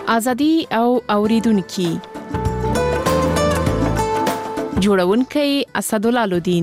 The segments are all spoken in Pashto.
ازادي او اوریدونکو جوړونکي اسدالله لودین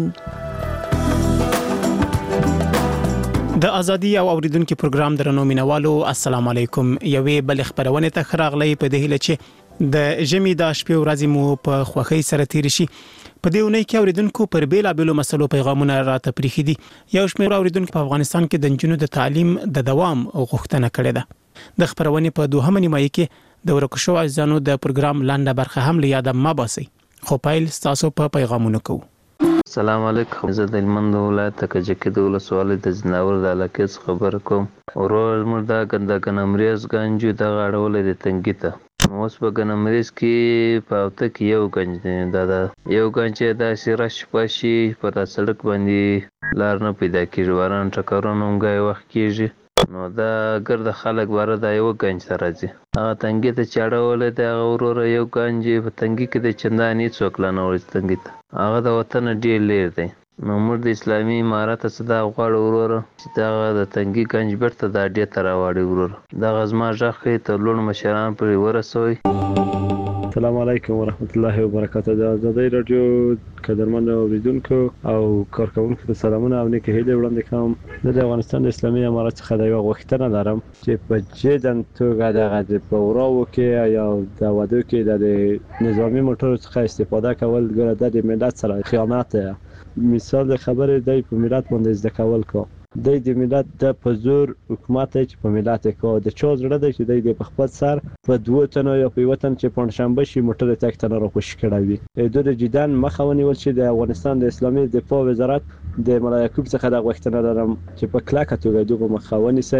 د ازادي او اوریدونکو پروګرام درنو مینوالو السلام علیکم یوې بل خبرونه ته خراغلی په دې هله چې د جمی د شپې ورځې مو په خوخي سره تیر شي په دې ونې کې اوریدونکو پر بیلابېلو مسلو پیغامونه راته پریخي دي یو شمېر اوریدونکو په افغانستان کې د جنونو د تعلیم د دوام غوښتنه کړې ده د خبرونه په دوهمه نیمایي کې د ورکشو عزیزانو د پروګرام لاندې برخه هم لیاد ما باسي خو پایل تاسو په پیغامونه کوو. السلام علیکم زه د هلمند ولایت کجکي د ولسوالۍ د ځناور د علاقې څخه خبره کوم. ورور زموږ دا ګندګنمریز گنج دغه اړولې د تنګي ته اوس په ګنمریز کې په اوته کې یو گنج دی دا یو گنج دا سیرش پاشي په دا سړک باندې لار نه پیدا کیږي وران ټکرونه هم غي وخت کیږي نو دا ګرد خلک بار دا یو گنج ته راځي هغه تنګي ته چاړولې دا ورور یو گنج په تنګي کې د چنداني څوک لانه ورځ تنګي ته هغه د وطن ډیر لیر دی نو موږ د اسلامي امارت صدا غواړو ورور چې دا د تنګي گنج برته دا ډیر تر واړی ورور دا غزما ځخه ته لون مشران پر ورسوي. السلام علیکم ورحمت الله وبرکاته. د ازادي رادیو قدرمن اوریدونکو او کارکونکو ته سلامونه او نیکه هیله وړاندې کوم. د افغانستان د اسلامي امارت څخه د یو غوښتنه لرم چې په جدن توګه د پوراو کې یا د وادو کې د نظامی موټر څخه استفاده کول ګره د ملت سره خیانت دی. مثال خبره دی په ملت باندې زده کول کو د ملت د پزور حکومت چې په ملت کو د چا زړه دی چې د خپل سر په دوه تنو یا په وطن چې پنځشنبه شي موټر تک تنه را خوش کړوي د جدان مخاوني ول چې د افغانستان د اسلامي دفاع وزارت د ملایکوب څخه د غوښتنه لرم چې په کلاکه توګه دغه مخاوني سي.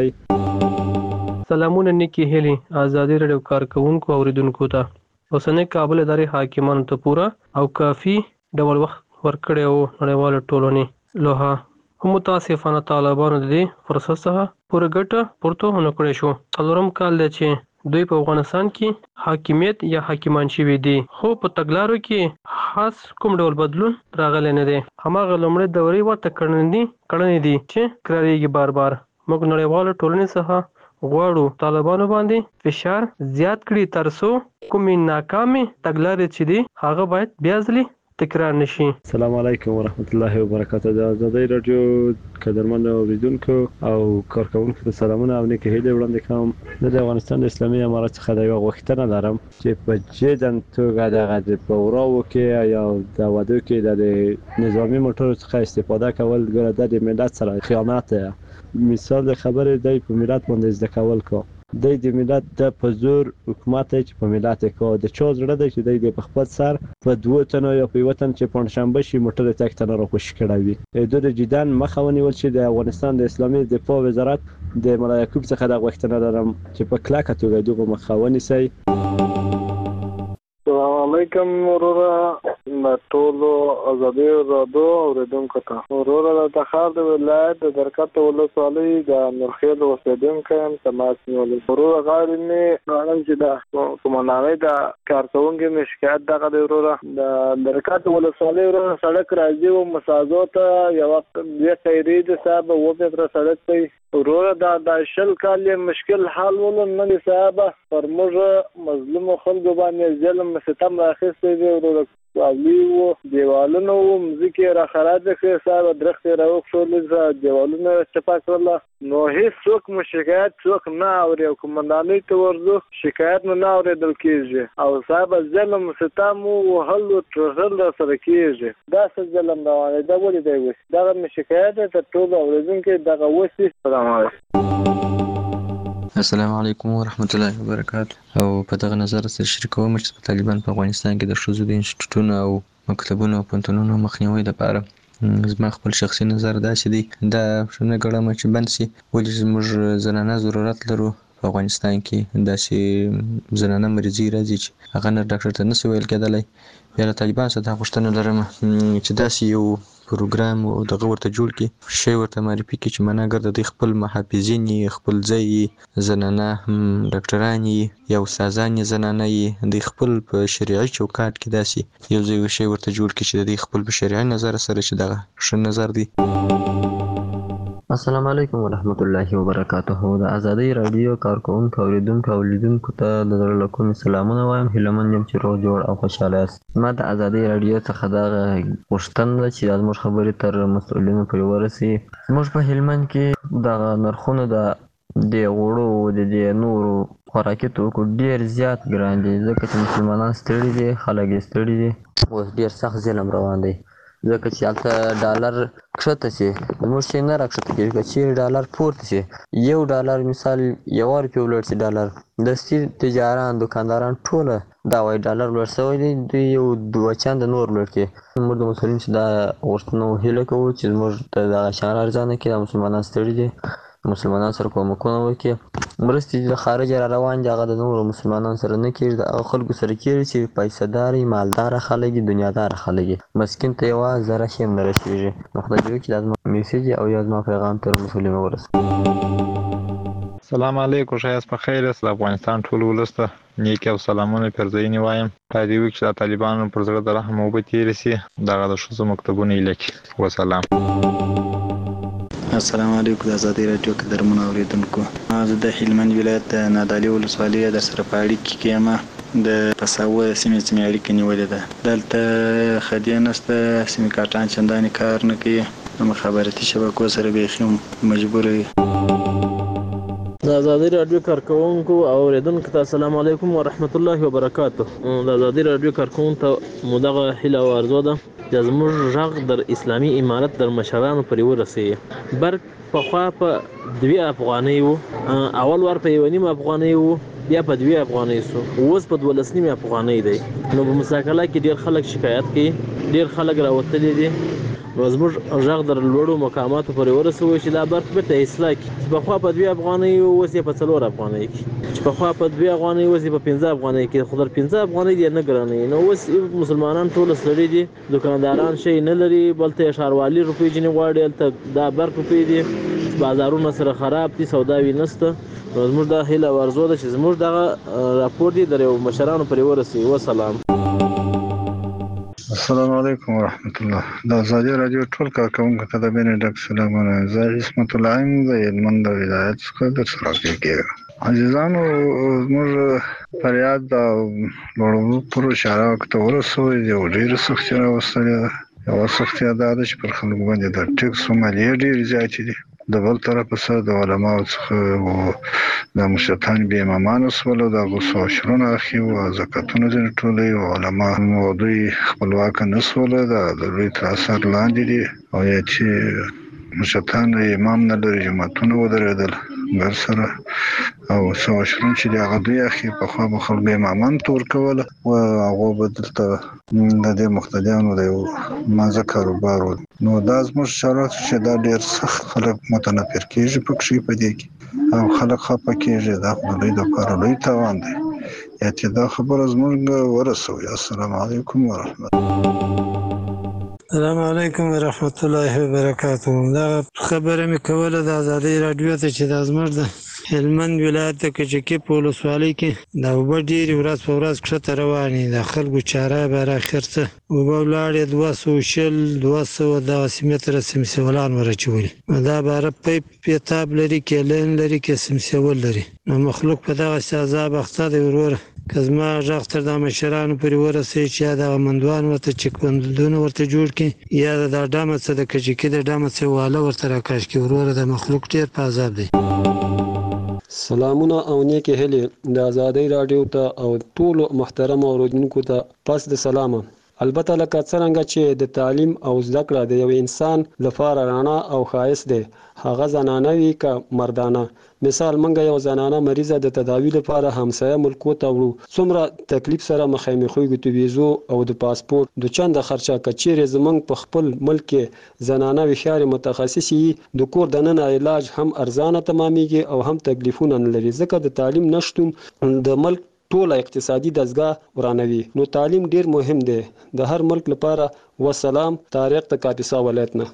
سلامونه نیکی هلی ازادي رادیو کارکونکو اوریدونکو ته اوسنۍ کابل ادارې حاکمانو ته پورا او کافي ډول وخت ورکړی او نړیوال ټولنې لوها هم متاسفانه طالبانو د دې فرصت څخه پوره ګټه پورته ونه کړې شو. څلورم کال دی چې دوی په افغانستان کې حاکمیت یا حاکمان شوي دي خو په تګلارو کې خاص کوم ډول بدلون راغلی نه دی. هماغه لومړی دورې ورته کړنې دي چې کراریږي بار بار. موږ نړیوال ټولنې څخه غواړو طالبانو باندې فشار زیات کړي ترڅو کومې ناکامې تګلارې چې دي هغه باید بیا ځلې تکرار نشي. السلام علیکم ورحمت الله وبرکاته. د ازادي رادیو قدرمن اوریدونکو او کارکونکو ته سلامونه او نیکه هیله وړاندې کوم. د افغانستان د اسلامي امارت څخه د یو غوښتنه لرم چې په جدن توګه د پوراو کې یا د وادو کې د نظامی موټر څخه استفاده کول ګره د ملت سره خیانت دی. مثال خبره دی په ملت باندې زده کول کو د ملت د پزور حکومت چې په ملت کو د چا زړه دی چې د خپل سر په دوه تنو یا په وطن چې پنځشنبه شي موټر تک تنه را خوش کړوي د جدان مخاوني ول چې د افغانستان د اسلامي دفاع وزارت د ملایکوب څخه د غوښتنه لرم چې په کلاکه توګه دغه مخاوني سي. السلام علیکم ورور ټولو ازادي رادیو اوریدونکو ته ورور د تخار د ولایت د درکته ولسوالۍ د نورخیل اوسیدونکو هم تماس نیولې. ورور غواړم چې دا کومناوي د کارکونکو مې شکایت دغه دی ورور د درکته ولسوالۍ ورور سړک راځي او مسازو ته یو وخت د تیرید صاحب و په تر سړک دی ورور د شل کال مشکل حل ول نه صاحب پر موږ مظلوم خلکو باندې ظلم ستم راخسته دی ورور اولیو دیوالونو مزیکي را خراب کړي صاحب درخت راوښول دیوالونو چپا کړل نو هیڅ څوک مشکایت څوک نه اوري کومنداني ته ورځو شکایت نه اورېدل کیږي او صاحب ظلم ستم او حل ترغل سره کیږي دا څه ظلم روانه دا ولې دی دا شکایت ته ټول اوریدونکو دغه وسی. السلام علیکم ورحمت الله وبرکاته. او په دغه نظر سره شریکوم چې طالبان په افغانستان کې د ښځو د انسټیټوټونو او مکتبونو او پوهنتونونو مخنیوي لپاره زما خپل شخصي نظر داسې دی دا نه ګڼم چې بند سي ولې زموږ زنانه ضرورت لرو په افغانستان کې داسې زنانه مریضي راځي چې هغه نه ډاکټر ته نشي ویل کېدلی. بیا له طالبان څخه دا غوښتنه لرم چې داسې یو پروګرام او دغه ورته جوړ کړي شی ورته معرفي کړي چې مناګر د دوی خپل محافظین خپل ځای زنانه ډاکټران یا استادان زنانه د خپل په شریعي چوکاټ کې داسې یو ځای شی ورته جوړ کړي چې د خپل په شریعي نظر سره چې دغه ښه نظر دی. السلام علیکم ورحمت الله وبرکاته. د ازادي رادیو کارکونکو اوریدونکو او لیدونکو ته د زړه له کومې سلامونه وایم. هیله من یم چې روغ جوړ او خوشحاله یاست. ما د ازادي رادیو څخه دغه غوښتنه ده چې زموږ خبرې تر مسؤلینو پورې ورسي. زموږ په هلمند کې دغه نرخونه د غوړو د دې نورو خوراکي توکو ډېر زیات ګران دي، ځکه چې مسلمانان ستړي دي، خلک یې ستړي دي. اوس ډېر سخت ظلم روان دی، ځکه چې هلته ډالر کښته شي، زموږ شی نه راکښته کېږي. که چیرې ډالر پورته شي، $1 مثال ₹1 ولوړ شي ډالر، دستي تجاران دکانداران ټوله دا وایي ډالر لوړ شوی دی، دوی یو 2 چنده نور لوړ کړي. موږ د مسلمین چې دا غوښتنه هیله کوو چې زموږ ته دغه شیان ارزانه کړي. دا مسلمانان ستړي دي، مسلمانان سره کومکونه وکړي. مرستې د خارجه را روان دي، هغه د نورو مسلمانانو سره نه کېږي، د هغه خلکو سره کېږي چې پیسه داري مالداره خلک دي، دنیاداره خلک دي. مسکین ته یوه ذره شی هم نه رسېږي. نو خدای دې وکړي دا زما میسیج او یا زما پیغام تر مسؤلینو ورسوي. سلام علیکم، ښایست په خیر یاست. د افغانستان ټول ولس ته نیکې او سلامونه پیرزوینې وایم. خدای دې وکړي چې د طالبانو پر زړه د رحم اوبه تېرې سي، دغه د ښځو مکتبونه یې لکي. وسلام. السلام علیکم. د ازادي رادیو قدرمنو اوریدونکو، زه د هلمند ولایت د نادعلي ولسوالۍ در سره په اړیکه کې یم. د پساوه سیمې اړیکه نیولې ده. دلته خدیه نشته، سیمې کارټان چندانې کار نه کوي، مخابراتي شبکو سره بیخي مجبور وي. د ازادي رادیو کارکونکو او اوریدونکو ته السلام علیکم ورحمت الله وبرکاته. د ازادي رادیو کارکونکو ته مو دغه هیله او ارزو ده چې زموږ غږ در اسلامي امارت در مشرانو پورې ورسیږي. برق پخوا په 2 افغانۍ وو، اول وار په 1.5 افغانۍ وو، بیا په 2 افغانۍ سو، اوس په 12.5 افغانۍ دی. نو په مساکله کې ډېر خلک شکایت کوي، ډېر خلک راوتلي دي. نو زموږ غږ در لوړو مقاماتو پورې ورسوي چې دا برق بېرته اصلاح کړي، چې پخوا په 2 افغانۍ وو، اوس یې په 4 افغانۍ کې، چې پخوا په 2 افغانۍ اوس یې په 15 افغانۍ کې. خو در 15 افغانۍ دې نه ګرانوي. نو اوس مسلمانان ټول ستړي دي، دکانداران شی نه لري، بل ته ښاروالي روپۍ ځینې غواړي، هلته دا برق روپۍ دي، بازارونه سره خراب دي، سوداوي نشته. نو زموږ دا هیله او ارزو ده چې زموږ دغه راپور دي در مشرانو پورې ورسوي. وسلام. السلام علیکم ورحمت الله. د ازادي رادیو ټول کارکونکو ته د مینې ډک سلامونه. زه عصمت الله یم د هلمند ولایت څخه در سره کېږم. عزیزانو، زموږ فریاد د لوړو پرو اشاره ورته ورسوي، یو ډېره سختي راوستلې ده. یوه سختي دا ده چې پر خلکو باندې د ټکس مالیې ډېرې زیاتې دي. د بل طرفه سره د علماو څخه د مشرتان بې امامانو شول، د غوثو عشرونه اخي او زکاتونه ځینې ټولوي، او علما نو دوی خپلواکه نه شول، د دوی تر اثر لاندې دي. او یا چې مشرتان امام نه لري، جماعتونه ودرېدل ګر سره، او څو عشرون چې د هغه دوی اخي پخوا به خلکو امامان ته ورکوله، او هغو به دلته د دې مقتدیانو د یو مازه کاروبار و. نو دا زموږ شرایط چې دا ډېر سخت خلک متنفر کېږي پکې په دې کې، او خلک خفه کېږي. دا خو د دوی دپاره لوی تاوان دی. یا چې دا خبره زموږ ورسوي. السلام علیکم ورحمت الله. السلام علیکم ورحمت الله وبرکاته. دا خبره مې کوله د ازادي رادیو ته چې دا زموږ د هلمند ولایت د کجکي په ولسوالۍ کې دا اوبه ډېرې ورځ په ورځ کښته روانې دي. د خلکو چاره بر اخر څه اوبه ولاړې 220 200 متره سمسیولان ورچولي. دا باره پیپ پیتاب لري، کیلین لري، کې سمسیول لري. نو مخلوق په دغسې عذاب اخته دی. وروره که زما غږ تر دا مشرانو پورې ورسوي چې یا دغه مندوان ورته چکبندونه ورته جوړ کړي، یا د ډمه څه د کجکي د ډمه څه واله ورته راکش کړي. وروره د مخلوق ډېر په عذاب دی. سلامونه او نیکې هیلې د ازادۍ راډیو ته او ټولو محترمو اوریدونکو ته پس د سلامه. البته لکه څرنګه چې د تعلیم او زده کړه د یو انسان لپاره رڼا او ښایست دی، هغه زنانه وي که مردانه. مثال منګه یو زنانه مریضه د تداوی لپاره همسایه ملکو ته وړو، څومره تکلیف سره مخامخ کېږو. د ویزو او د پاسپورت د چنده خرچه که چیرې زموږ په خپل ملک کې زنانه هوښیارې متخصصې وي، د کور دننه علاج هم ارزانه تمامیږي او هم تکلیفونه نه لري، ځکه د تعلیم نشتون د ملک ټوله اقتصادي دستګاه ورانوي. نو تعلیم ډیر مهم دی د هر ملک لپاره. وسلام. طارق د کاپیسا ولایت نه.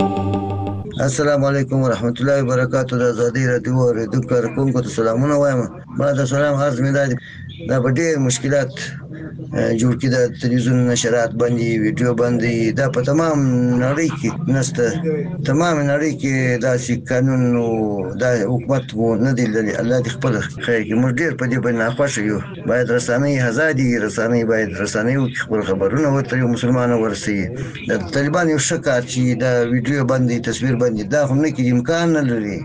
السلام علیکم ورحمت الله وبرکاته. د ازادي رادیو اوریدونکو کارکونکو ته سلامونه وایم. ما د سلام عرض مې دی دا به ډېر مشکلات جوړ کړي. د تلویزیون نشرات باندې ویډیو باندې دا په تمام نړۍ کې نسته. تمام نړۍ کې داسې قانون او دا حکومت مو نه دی لري. الله دې خپل خیر کې. موږ ډېر په دې باندې ناخوښه یو. باید رسنۍ آزادي رسنۍ باید رسنۍ خپل خبرونه ورته یو مسلمان ورسي. د طالبان یو ښه کار چې دا ویډیو باندې تصویر باندې دا هم نه کې امکان نه لري.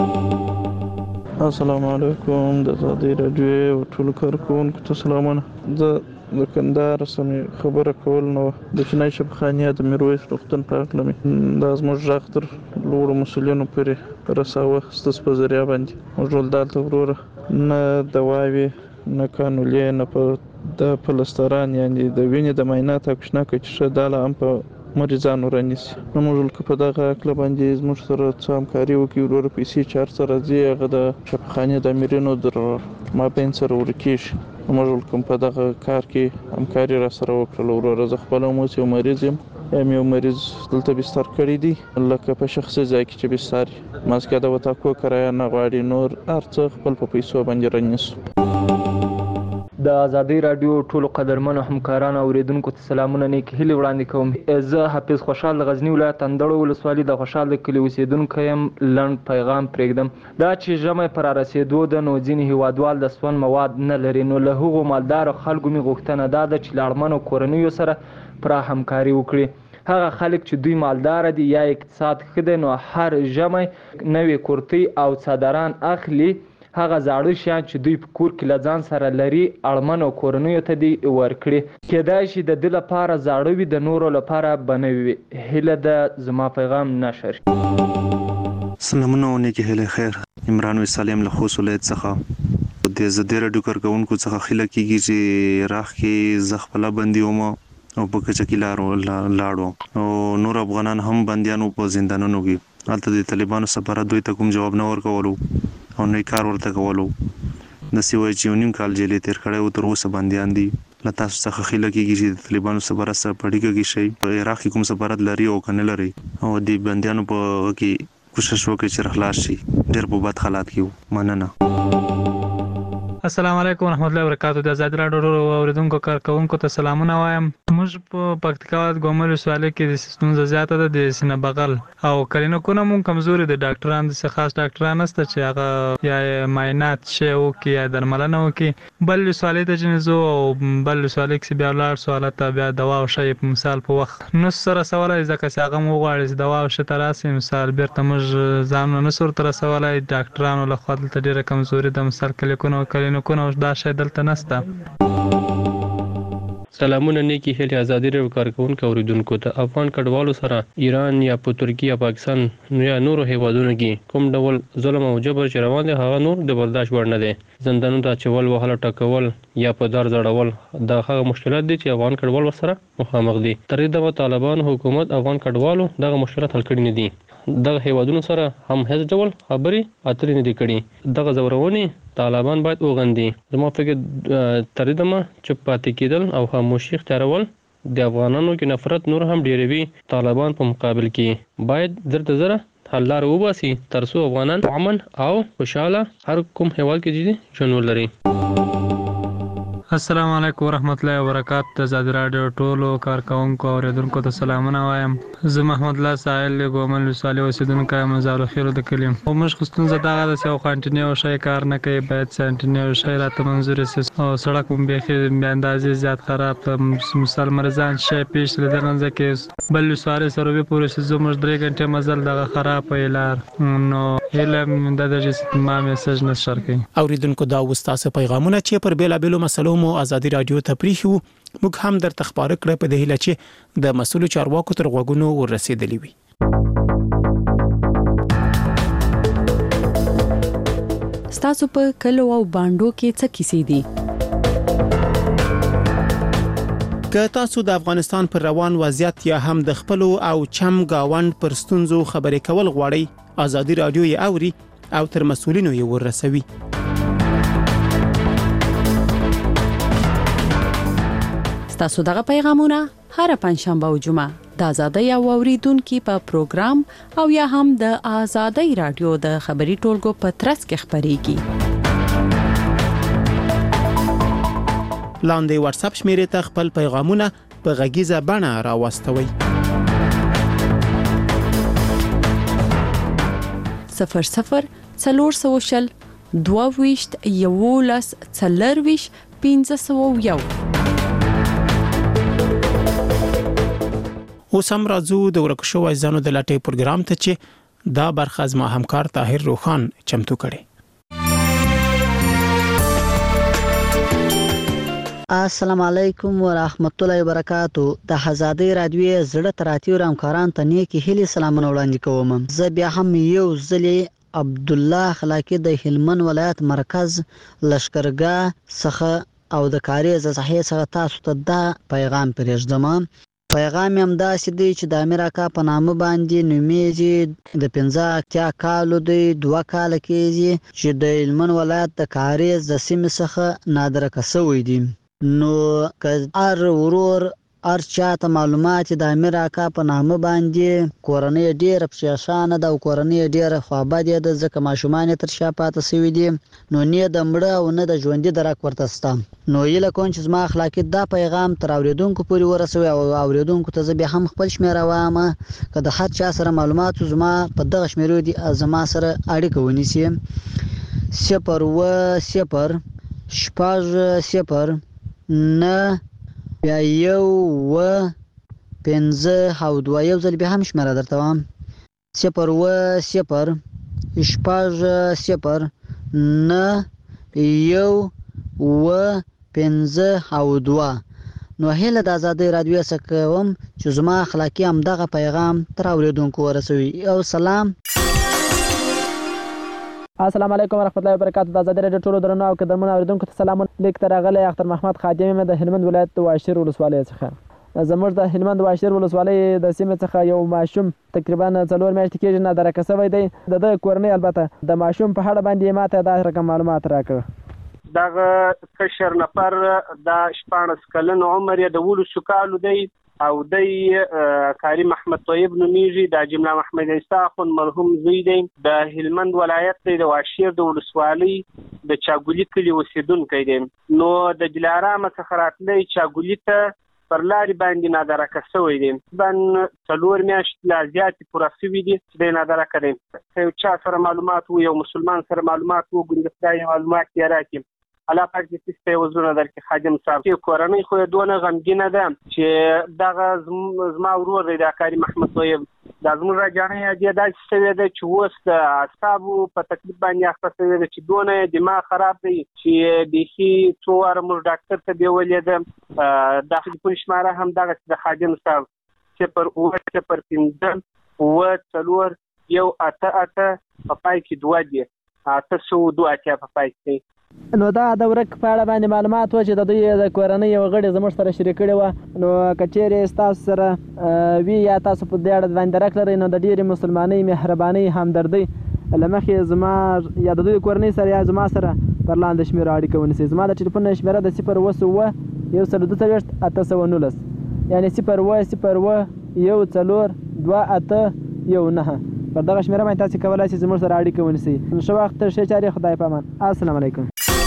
السلام علیکم. د آزادۍ راډیو ټول کارکونکو ته سلامونه. زه د کندهار سمې خبره کول نو د چینای شبخانیه د میرویس روغتون په اړه مې دا زموږ غږ تر لوړو مسؤلینو پورې رساوه ستاسو په ذریعه باندې. موږ ټول دلته وروره نه دواوې نه کانولې نه په د پلستران یعنې د وینې د معاینات او کشناکه چې ښه دا له هم په مریضانو رانیسي. نو موږ که په دغه عقله باندې زموږ سره څه همکاري وکړي وروره پیسې چې هر څه راځي هغه د شفاخانې د امیرینو در مابین سره ورکېږي. موږ کوم په دغه کار کې همکاري را سره وکړله وروره. زه خپله هم اوس یو مریض یم. یو مریض دلته بستر کړی دی لکه په شخصي ځای کې چې بستر ماسکه د وتاکو کرایه نه غواړي. نور هر څه خپل په پیسو باندې رانیسو. د آزادۍ راډیو ټولو قدرمنو همکارانو اوریدونکو ته سلامونه نیک هیلې وړاندې کوم. زه حافظ خوشحال د غزني ولایت اندړو ولسوالي د خوشحال د کلي اوسیدونکی یم. لنډ پیغام پرېږدم. دا چې ژمی پر رارسېدو ده نو ځینې هیوادوال د سون مواد نه لري. نو له هغو مالدارو خلکو مې غوښتنه دا ده چې له اړمنو کورنیو سره پوره همکاري وکړي. هغه خلک چې دوی مالدار دي یا اقتصاد ښه دی نو هر ژمی نوې کورتۍ او څادران اخلي. هغه زاړه شیان چې دوی په کور کې له ځان سره لري اړمنو کورنیو ته دې ورکړي. کېدای شي د ده لپاره زاړه وي د نورو لپاره به نوي وي. هیله ده زما پیغام نشر. سلامونه او نیکې هیلې خیر. عمران وسالم له خوست ولایت څخه د آزادۍ راډیو کارکوونکو څخه خیله کېږي چې راخ کې زه خپله بندي وم او په کچه کې لاړو او نور افغانان هم بندیانو په زندانونو کې. هلته د طالبانو سفارت دوی ته کوم جواب نه ورکولو او نه کار ورته کولو. داسې وایي چې 1.5 کال جیلې تېر کړی و تر اوسه بندیان دي. له تاسو څخه خیله کېږي چې د طالبانو سفارت سره په اړیکه کې شئ. په عراق کې کوم سفارت لري او که نه لري او د بندیانو په کې کوشش وکړئ چې خلاص شي. ډېر په بد حالات کې وو. مننه. السلام علیکم ورحمت الله وبرکاتہ. د آزادۍ راډیو اوریدونکو کارکوونکو ته سلامونه وایم. موږ په پکتیکا ولایت ګومل ولسوالۍ کې د ستونزه زیاته ده د سینه بغل او کلینیکونه مونږ کمزوري دي. ډاکټران داسې خاص ډاکټران نشته چې هغه یا معاینات شی وکړي یا درملنه وکړي. بل ولسوالۍ ته چې ځو او بل ولسوالۍ کې بیا ولاړ سو هلته بیا دوا او شی په مثال په وخت نسو سره رسولی ځکه چې هغه مو وغواړي چې دوا او شی ته راسي مثال بیرته موږ ځانونه نسو ورته رسولی. ډاکټرانو لخوا دلته ډېره کمزوري ده. مثال کلینیکونه دا شی دلته نشته. سلامونه نیکی هیلې آزادۍ راډیو کارکوونکو اوریدونکو ته. افغان کډوالو سره ایران یا په ترکیه یا پاکستان یا نورو هیوادونو کې کوم ډول ظلم او جبر چې روان دی هغه نور د برداشت وړ نه دی. زندانونو ته اچول وهل ټکول یا په دار ځړول دا هغه مشکلات دي چې افغان کډوال ورسره مخامخ دي. تر دې دمه طالبان حکومت افغان کډوالو دغه مشکلات حل کړي نه دي. دغه هیوادونو سره هم هیڅ ډول خبرې اترې نه دي کړي. دغه ځورونې طالبان باید وغندي. زما فکر تر دې دمه چوپ پاتې کېدل او خاموشي اختیارول د افغانانو کې نفرت نور هم ډېروي. طالبان په مقابل کې باید زره حل لاره وباسي تر څو افغانان امن او خوشحاله هر کوم هیواد کې ژوند ولري. السلام علیکم ورحمت الله وبرکاتہ. د آزادۍ راډیو ټولو کارکوونکو اوریدونکو ته سلامونه وایم. زه محمد الله ساحل ګومل ولسوالۍ اوسیدونکی یم. زارخیلو د کلي یم. خو موږ خو ستونزه دغه ده چې یو انټینیو شی کار نه کوي. باید چې انټینیو شی راته منظور شي او سړک هم بیخي بې اندازې زیات خراب ده. مثال مریضان شی پیش له دغه ځای کې بل ولسوالۍ سروبي پورې چې زموږ 3 غنټې مزل دغه خراب وي لار. نو هیله مې ده چې ما میسج نشر کړي. اوریدونکو دا وستاسو پیغامونه چې پر بیلابېلو مسلو مو آزادۍ راډیو ته پریښو. موږ هم درته خبره کړې په دې هیله چې د مسؤلو چارواکو تر غوږونو ورسېدلې وي. ستاسو په کلو او باندو کې څه کیسې دي؟ که تاسو د افغانستان پر روان وضعیت یا هم د خپلو او چم گاوند پر ستونزو خبرې کول غواړئ آزادۍ راډیو یې اوري او تر مسؤلینو یې ورسوي. تاسو دغه پیغامونه هر پنځشنبه او جمعه د آزادۍ او اوریدونکو په پروګرام او یا هم د آزادۍ راډیو د خبري ټولګو په ترڅ کې خبريږي. لاندې واتس اپ شمیرې ته خپل پیغامونه په غږیزه بڼه راوستوئ. 00 400 22 11 40 501. اوس هم راځو د ورک شوو ځانو د لټې پروګرام ته چې دا برخه زما همکار طاهر روخان چمتو کړي. السلام علیکم ورحمت الله وبرکاتو. د آزادۍ رادیو زړه تراتیو همکاران ته نیکی هیلې سلامونه وړاندې کوم. زه بیا هم یو ځلې عبدالله خلاقی د هلمند ولایت مرکز لشکرګاه څخه او د کاریز صحیح څخه تاسو ته دا پیغام پرېږدم. پیغام هم داسې دی چې د امیر اکا په نامه باندې نومیږي. د 15 کالو دی 2 کال کېږي چې د هلمند ولایت د کاریز د سیمې څخه نادرکه شوی دی. نو که هر ورور هر چاته معلومات د امیر اکا په نامه باندې کورنۍ ډیره پریشانه ده او کورنۍ ډیره خوابدې ده ځکه ماشومان تر شا پاتې شوي دي. نو نه د مړه او نه د ژوندي درک ورته شته. نو هیله کوم چې زما اخلاقي دا پیغام تر اوریدونکو پورې ورسوي او اوریدونکو ته زه بیا هم خپل شمیره وایم که د هر چا سره معلومات زما په دغه شمیرو دي زما سره اړیکه ونیسي. 0 شپږ 0 نه بیا 1 5 او 2 یو ځل بیا هم شمیره درته وایم 0 0 شپږ 0 نه 1 5 او 2. نو هله د آزادۍ رادیو څخه کوم چې زما اخلاقی هم دغه پیغام تر اوریدونکو ورسوي. او سلام. السلام علیکم ورحمت الله وبرکاتو. د آزادۍ رادیو ټولو درنو او قدرمنو اوریدونکو ته سلام. لیک تر غلې اختر محمد خادم د هلمند ولایت د واشیر ولسوالۍ څخه. زموږ د هلمند واشیر ولسوالۍ د سیمې څخه یو ماشوم تقریبا 4 میاشتې کېږي نادرکه شوی دی. د کورنۍ البته د ماشوم په اړه باندې ماته دا رقم معلومات راکړه. دغه کشر نفر د 14 کلن عمر یې د 12 کالو دی او د کاری محمد طیب نومیږي. د جمله محمد عیسی خون مرحوم زوی دی. د هلمند ولایت د واشیر د ولسوالۍ د چاګولی کلی اوسیدونکی دی. نو د دلارام څخه راتلی چاګولی ته پر لارې باندې نادرکه شوی دی. بن 4 میاشتې لا زیاتې پوره شوي دي چې دی نادرکه دی. یو چا سره معلومات و یو مسلمان سره معلومات و ګوندې خدای معلومات یې راکړي. الله پاک دې ستاسو په وزرونه درکې خادم صاحب. چې کورنۍ خو دونه غمګینه ده چې دغه زما ورور دی د کاری محمد طیب د زموږ راجانې دې داسې شوی دی چې اوس د اعصابو په تکلیف باندې اخته شوی دی چې دونه دماغ خراب دی چې بیخي څو واره موږ ډاکټر ته بیولې ده. د ټلیفون شماره هم دغه د خادم صاحب 0 0 5 4 1 8 په پای کې 2 دی 802 اتیا په پای کې. نو دا د ورک په اړه باندې معلومات و چې د دوی د کورنۍ یو غړي زموږ سره شریک کړي و. نو کچېرې تاسو سره وی یا تاسو په دې اړه باندې درک لرئ نو د ډېرې مسلمانۍ مهربانۍ همدردۍ له مخې زما یا د دوی کورنۍ سره یا زما سره پر لاندې شمیره اړیکه ونیسئ. زما د ټلیفون شمیره د 0 1 819 یعنی 0 0 1 4 2 8 1 پر دغه شمیره باندې تاسو کولای شئ زموږ سره اړیکه ونیسئ. ښه وخت ښه چارې خدای په امان. السلام علیکم.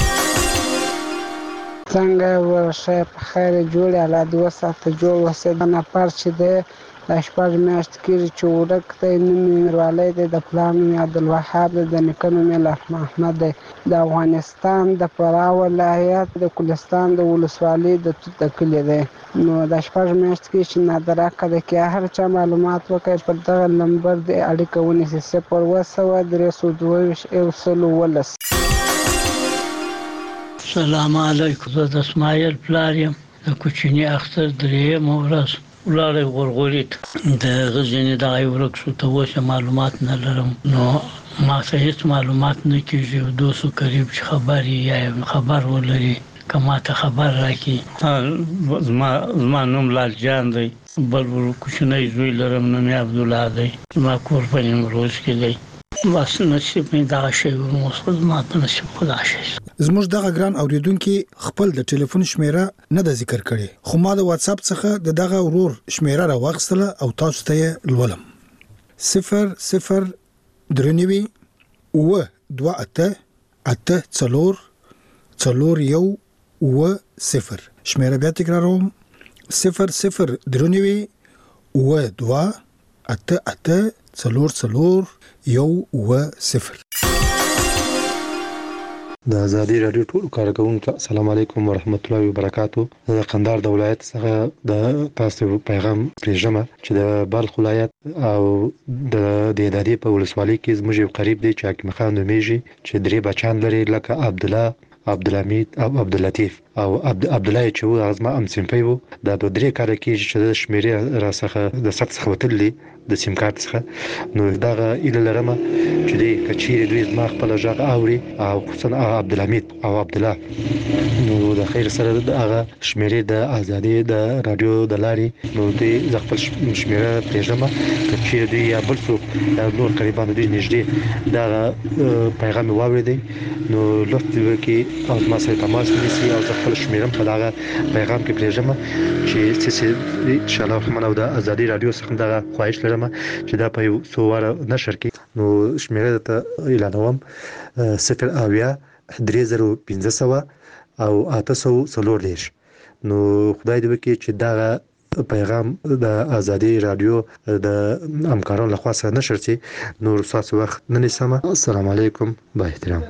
څنګه ورشه په خیر جوړ الله 2 ساعت جوړ وسه د نفر چې د 14 میاشت کېږي چې ورک دی. نوم یې میروالي دی. د پلار نوم یې عبدالوهاب دی. د نیکه نوم یې محمد دی. د افغانستان د فراه ولایت د کلستان د ولسوالۍ د توت د کلي دی. نو د 14 میاشت کې چې نادرکه ده کې هر چا معلومات وکړي پر دغه نمبر د اړیکه ونیسي 0 322 السلام علیکم. زه د اسماعیل پلار یم. د کوچني اختر 3 ورځ ولاړې غورغوري د غزنی د ورک شو ته اوسه معلومات نه لرم. نو ما څه هیڅ معلومات نه کیږي. 200 قریب خبري یا خبر ولري کما ته خبر راکې. زما نوم لال جان دی. بل کوچنی زوی لرم نوم عبد الله دی. ما کور په نیمروز کې دی. بس نصیب مې دا شی ورموسخه ما په نصیب خدا شي. زموږ دغه ګران اوریدونکو خپل د ټلیفون شمیره نه د ذکر کړي خو ما د واتس اپ څخه دغه ورور شمیره راوغستله او تاسو ته لولم 0 0 درنوي و 2 8 8 4 4 1 0 شمیره بیا تکراروم 00 درونوي 2 8 4 0 د ازادي رادیو ټول کارکونکو السلام علیکم ورحمت الله وبرکاتو. د قندهار د ولایت څخه د تاسو پیغام پرېږدم چې د بلخ ولایت او د دهدادي په ولسوالۍ کې زموږ یو قریب دی چې حکیم خان نومیږي چې درې بچان لري لکه عبدالله، عبدالحمید او عبداللطیف او عبدالله چې و هغه زما همصنفی و. دا دوه درې کاله کېږي چې د شمیرې راڅخه د سټ څخه وتلي د سیم کارت څخه. نو دغه ایله لرم چې دی که چیرې دوی زما خپله غږ اوري او خصوصا عبدالحمید او عبدالله نو د خیر سره د هغه شمیرې د ازادي د رادیو د لارې نو دوی زه خپل شمیره پرېږدم که چیرې دوی یا بل څوک یا نور قریبان دوی نږدې دغه پیغام مې واورېدی نو لطف دې وکړي او زما سره تماس ونیسي او زه خپل شمیره په دغه پیغام کې پرېږدم چې انشاءالله الرحمن او د ازادي رادیو څخه دغه خواهش لرم چې دا په یو څو واره نشر کړي. نو شمیره ته اعلانوم 0 3500 او 840. نو خدای دې وکړي چې دغه پیغام د ازادي رادیو د همکارانو لخوا سره نشر شي. نور تاسو وخت نه نیسم. السلام علیکم با احترام.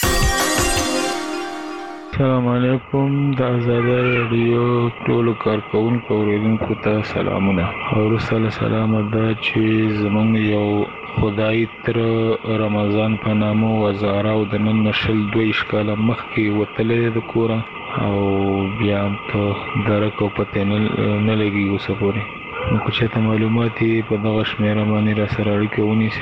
السلام علیکم. د ازادي رادیو ټول کارکونکو اوریدونکو ته سلامونه. او رسول سلام ده چې زمونږ یو خدای تر رمضان په نامو وزاره او د نن شل 2 کاله مخکې وتلې د کوره او بیا په درک او پته نه لګي اوس پورې. نو که چېرته معلومات په دغه شمیره باندې را سره اړیکه ونیسئ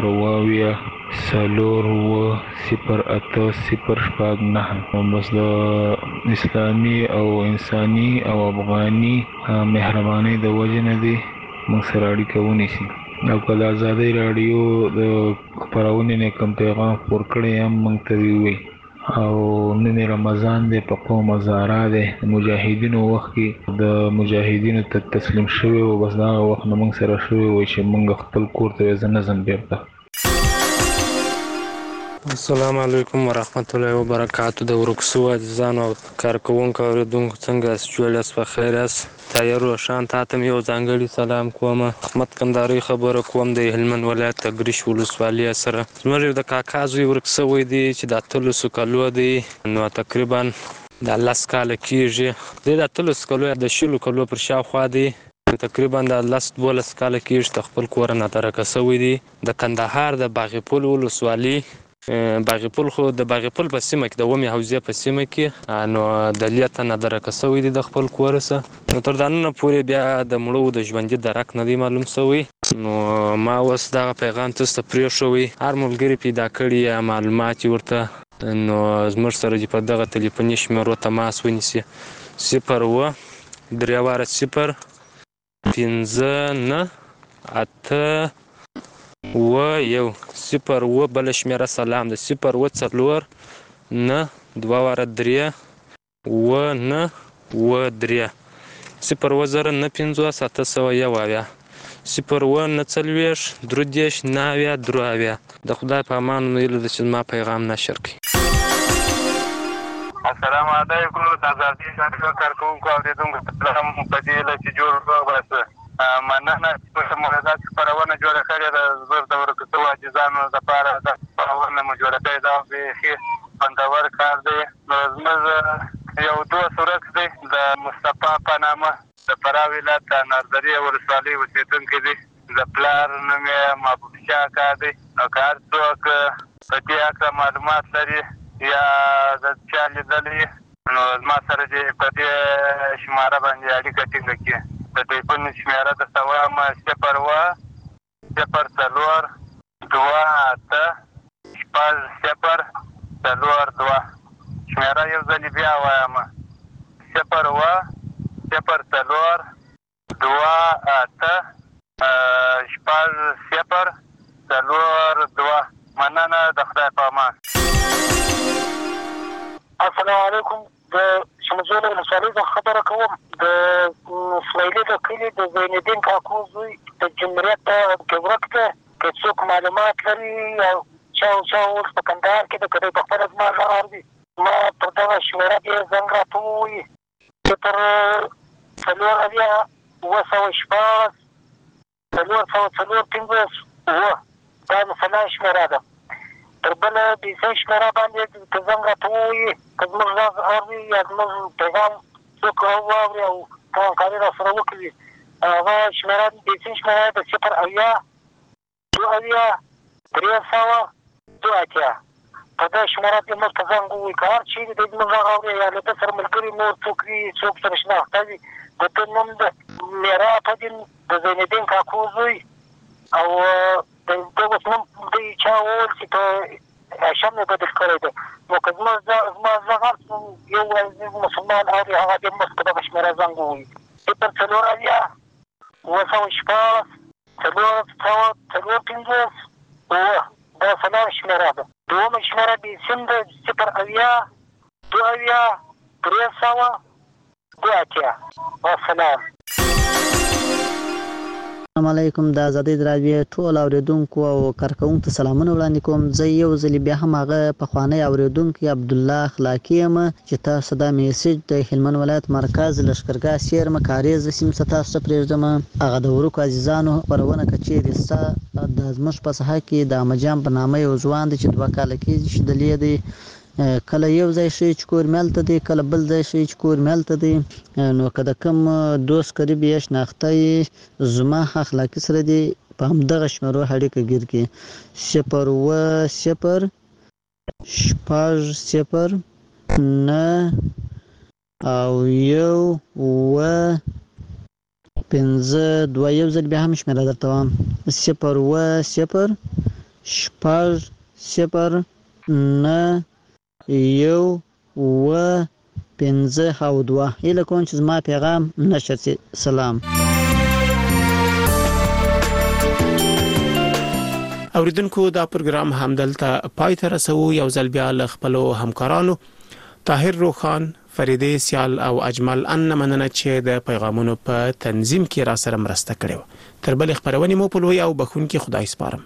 0 بس د اسلامي او انساني او افغاني مهرباني د وجې نه دی موږ سره اړیکه ونیسي. او که د ازادۍ راډیو د خپرونې نه کوم پیغام خپور کړی هم موږ ته ووایي. او نن رمضان دی په قوم هزاره دی د مجاهدینو وخت کې د مجاهدینو ته تسلیم شوی و بس دغه وخت نه موږ سره شوی و چې موږ خپل کور ته زه نه ځم بیرته. السلام علیکم ورحمت الله وبرکاتو. د ورکسو عزیزانو او کارکوونکو اوریدونکو څنګه یاست؟ جوړ یاست؟ په خیر یاست؟ طاهر روشان ته هم یو ځانګړي سلام کوم. احمد کندهاري خبره کوم د هلمند ولایت تګریش ولسوالۍ سره. زموږ د کاکا زوی ورک شوی دی چې د 13 کالو دی نو تقریبا د 10 کاله کېږي. د 13 کالو د 20 کالو پر شاوخوا دی تقریبا د 12 کاله کېږي د خپل کور نه ترک شوی دی د کندهار د باغپول ولسوالۍ. باغپول خو د باغپول په سیمه کې د ومې حوزې په سیمه کې نو د لیته نه درک شوی دی د خپل کور سره. نو تر دانونه پورې بیا د مړو د ژوندي درک نه دی معلوم شوی. نو ما اوس دغه پیغام تاسو ته پرېښوی. هر ملګري پیدا کړي یا معلومات ورته نو زموږ سره په دغه تلیفوني شمیرو تماس ونیسي 0 3 0 5 8 1 0 بل شمیره سلام ده 0 4 9 2 3 9 3 0 0 9 5 7 1 0 9 3 9 د خدای په امان ویل د چې ما پیغام نشر کړي. السلام علیکم. د ازادي رادیو کارکونکو اوریدونکو سلام په دې چې جوړ وغوښته مننه چې موږ خپرونه جوړه کړې ده. زه د ورکسو عاجزانو لپاره د خپرونه مو جوړه کړې ده او بیخي خوندور کار دی. نو زموږ یو دوست ورک دی د مصطفی په نامه د فراه ولایت د نردري ولسوالۍ اوسېدونکی دی. د پلار نوم یې محبوب شاه کار دی. نو که هر څوک په دې هکله معلومات لري یا د چا لیدلي نو زما سره دې په دې شماره باندې اړیکه ټینګه کړي. د ټلیفون شمیره درته وایم 0 0 4 2 8 0 4 2. شمیره یو ځلې بیا وایم 0 0 4 2 8 0 4 2. مننه د خدای په امان. السلام علیکم. د شمزول ولسوالۍ څخه خبره کوم. د اسماعیلي د کلي د زینالدین کاکو زوی د جمهوریت کې ورک دی. که څوک معلومات لري او چا اوس په کندهار کې د که دی په خپله زما غږ اوري ما پر دغه شمېره دې زنګ راته ووایي 04 456 دا د سلا شمېره ده. تر بله بیسۍ شمېره باندې که زنګ راته ووایي که زموږ غږ اوري یا زموږ پیغام څوک واوري او همکاري راسره وکړي هغه شمېره بیسۍ شمېره د 0 په دې شمېره کې موږ ته زنګ ووایي که هر چېرې د زموږ غږ اوري یا له ده سره ملګري نور څوک وي څوک سره شناخته وي د ده نوم د میرا فدین د زینالدین کاکو زوی او د ده اوس نوم دوی چا وویل چې په هاشم یې بدل کړی دی نو که زما زغ هر یو عزیز مسلمان اوري هغه دې موږ په دغه شمېره زنګ ووایي 04 دا سلا شمېره ده. دومه شمېره بې سیم ده 0 والسلام. السلام علیکم. د آزادۍ راډیو ټول اوریدونکو او کارکونکو ته سلامونه وړاندې کوم. زه یو ځل بیا هم هغه پخوانی اوریدونکی عبدالله اخلاقی یم چې تاسو دا میسج د هلمند ولایت مرکز لښکرګاه سیرمه کاریز سیمې څخه تاسو ته پرېږدم. هغه د ورکو عزیزانو خپرونه که چیرې ستا د زموږ په ساحه کې د احمدجان په نامه یو ځوان دی چې 2 کاله کېږي چې دلې دی کله یو ځای شي چې کور ملته دی کله بل ځای شي چې کور ملته دی نو که د کوم دوست قریب یا شناخته زما اخلاقی سره دی په همدغه شمېرو اړیکه ګیر کړي 0 او 1 یو ځل بیا هم شمېره درته وایم 0 1 5 او 2 هیله کوم چې زما پیغام نشر شي. سلام. اوریدونکو دا پروګرام همدلته پای ته رسو. یو ځل بیا له خپلو همکارانو طاهر روخان، فریدې سیال او اجمل ان مننه چې د پیغامونو په تنظیم کې را سره مرسته کړې. تر بل خبرونې مو په لوی او بخونکي خدای سپارم.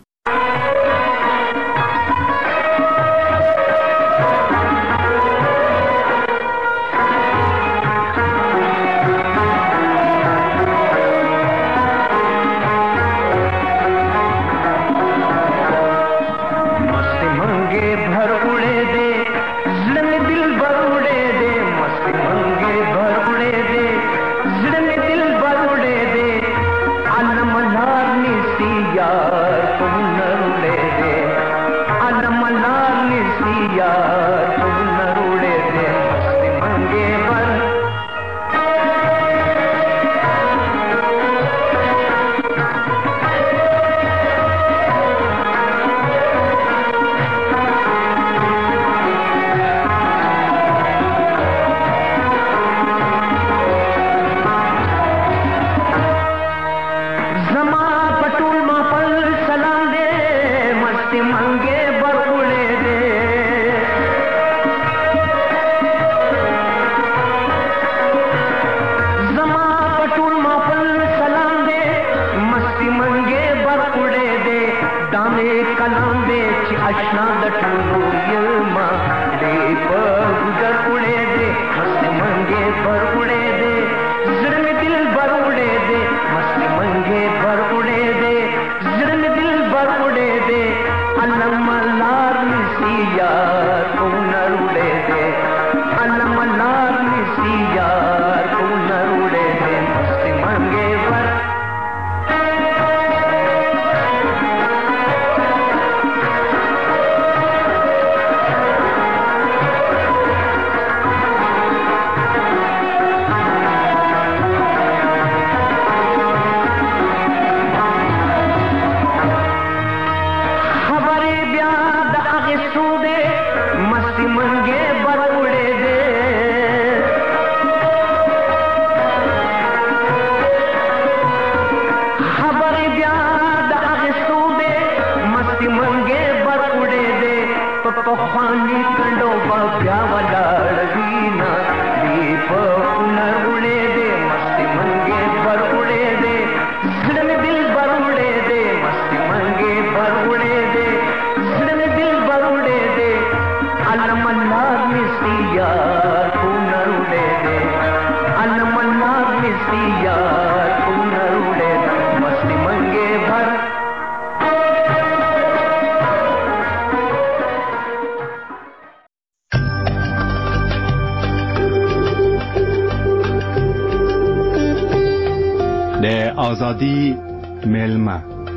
मन्नार मिस्ती यार तू नरुले अन्न मन्नार मिस्ती यार तू नरुले मस्ती मंगे भर د آزادی میلمه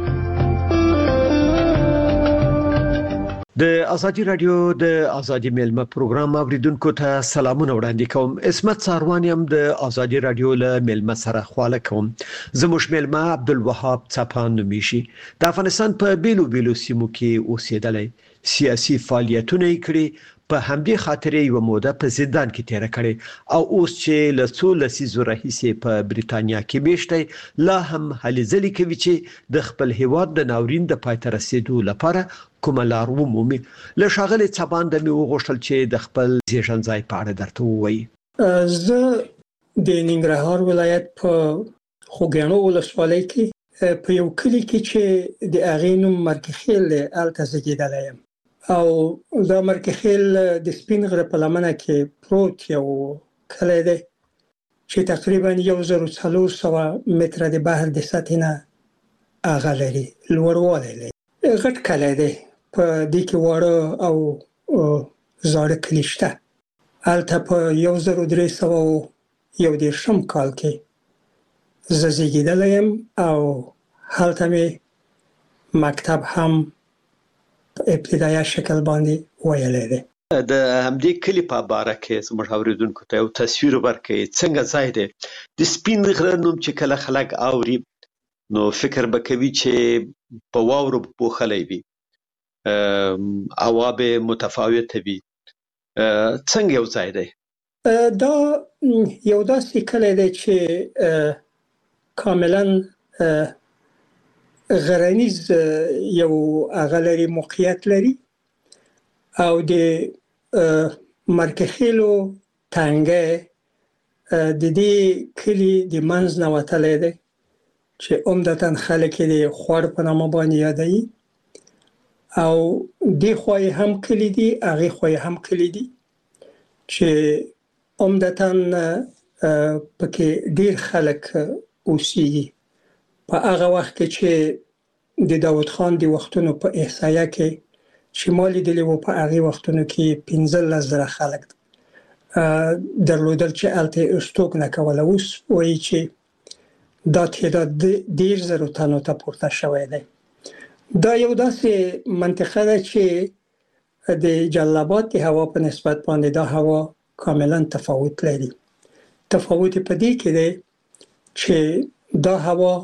د ازادي رادیو د ازادي میلمه پروګرام اوریدونکو ته سلامونه وړاندې کوم. اسمت ساروانیم د ازادي رادیو له میلمه سره خواله کوم. زموږ میلمه عبدالوهاب څپان نومیږي. د افغانستان په بیلو بیلو سیمو کې اوسېدلی، سیاسي فعالیتونه یې کړي، په همدې خاطر یو موده په زندان کې تیر کړي او اوس چې له څو لسیزو راهیسې په بریتانیا کې میشته لا هم هلې ځلې کوي چې د خپل هیواد د ناورین د پای ته رسیدو لپاره کومه لار ومومي. له ښاغلي څپان د مې وغوښتل چې د خپل زیږون ځای په اړه درته ووایي. زه د ننګرهار ولایت په خوږیاڼو ولسوالۍ کې په یو کلي کې چې د هغې نوم مرکخیل دی هلته زیږېدلی یم او دا مرکخیل د سپین غره په لمنه کې پروت یو کلی دی چې تقریبا 1400 متره د بحر د سطحې نه هغه لري، لوړوالی لري. غټ کلی دی، په دې کې واړه او زاړه کلي شته. هلته په 1311 کال کې زه زیږېدلی یم او هلته مې مکتب هم په ابتدایه شکل باندې ویلی دی. د همدې کلي په باره کې زموږ اوریدونکو ته یو تصویر ورکړئ. څنګه ځای دی؟ د سپین غره نوم چې کله خلک اوري نو فکر به کوي چې په واورو پوښلی وي، هوا به متفاوته وي. څنګه یو ځای دی؟ دا یو داسې کلی دی چې کاملا غرنیز یو هغه لري، موقعیت لري او د مرکخیلو تنګه د دې کلي د منځ نه وتلی دی چې عمدتاً خلک یې د خوړ په نامه باندې یادوي او دې خوا یې هم کلي دي، هغې خوا یې هم کلي دي چې عمدتاً پکې ډېر خلک اوسېږي. په هغه وخت کې چې د داود خان د وختونو په احصایه کې چې ما لیدلي وو، په هغې وختونو کې 15,000 خلک درلودل چې هلته یې استوګ نه کوله. اوس وایي چې دا تعداد 10,000 تنو ته پورته شوی دی. دا یو داسې منطقه ده چې د جلال آباد د هوا په نسبت باندې دا هوا کاملا تفاوت لري. تفاوت په دې کې دی چې دا هوا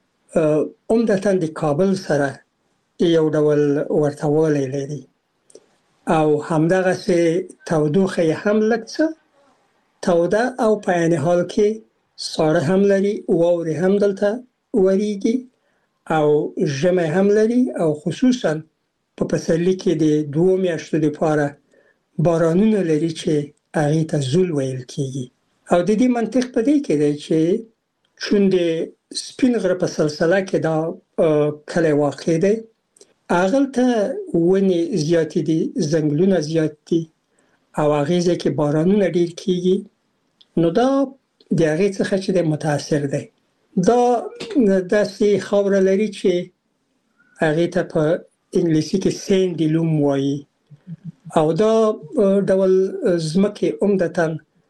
عمدتاً د کابل سره یو ډول ورته والی لري او همدغسې تودوخه یې هم لږ څه توده او په عین حال کې ساړه هم لري، واورې هم دلته وریږي او ژمی هم لري او خصوصاً په پسرلي کې د 2 میاشتو لپاره بارانونه لري چې هغې ته زول ویل کېږي. او د دې منطق په دې کې دی چې چون د سپین غره په سلسله کې دا کلی واقع دی، هغلته ونې زیاتې دي، ځنګلونه زیات دي او هغې ځای کې بارانونه ډېر کېږي، نو دا د هغې څخه چې دی متاثر دی. دا داسې خاوره لري چې هغې ته په انګلیسي کې سینډي لوم وایي او دا ډول ځمکې عمدتاً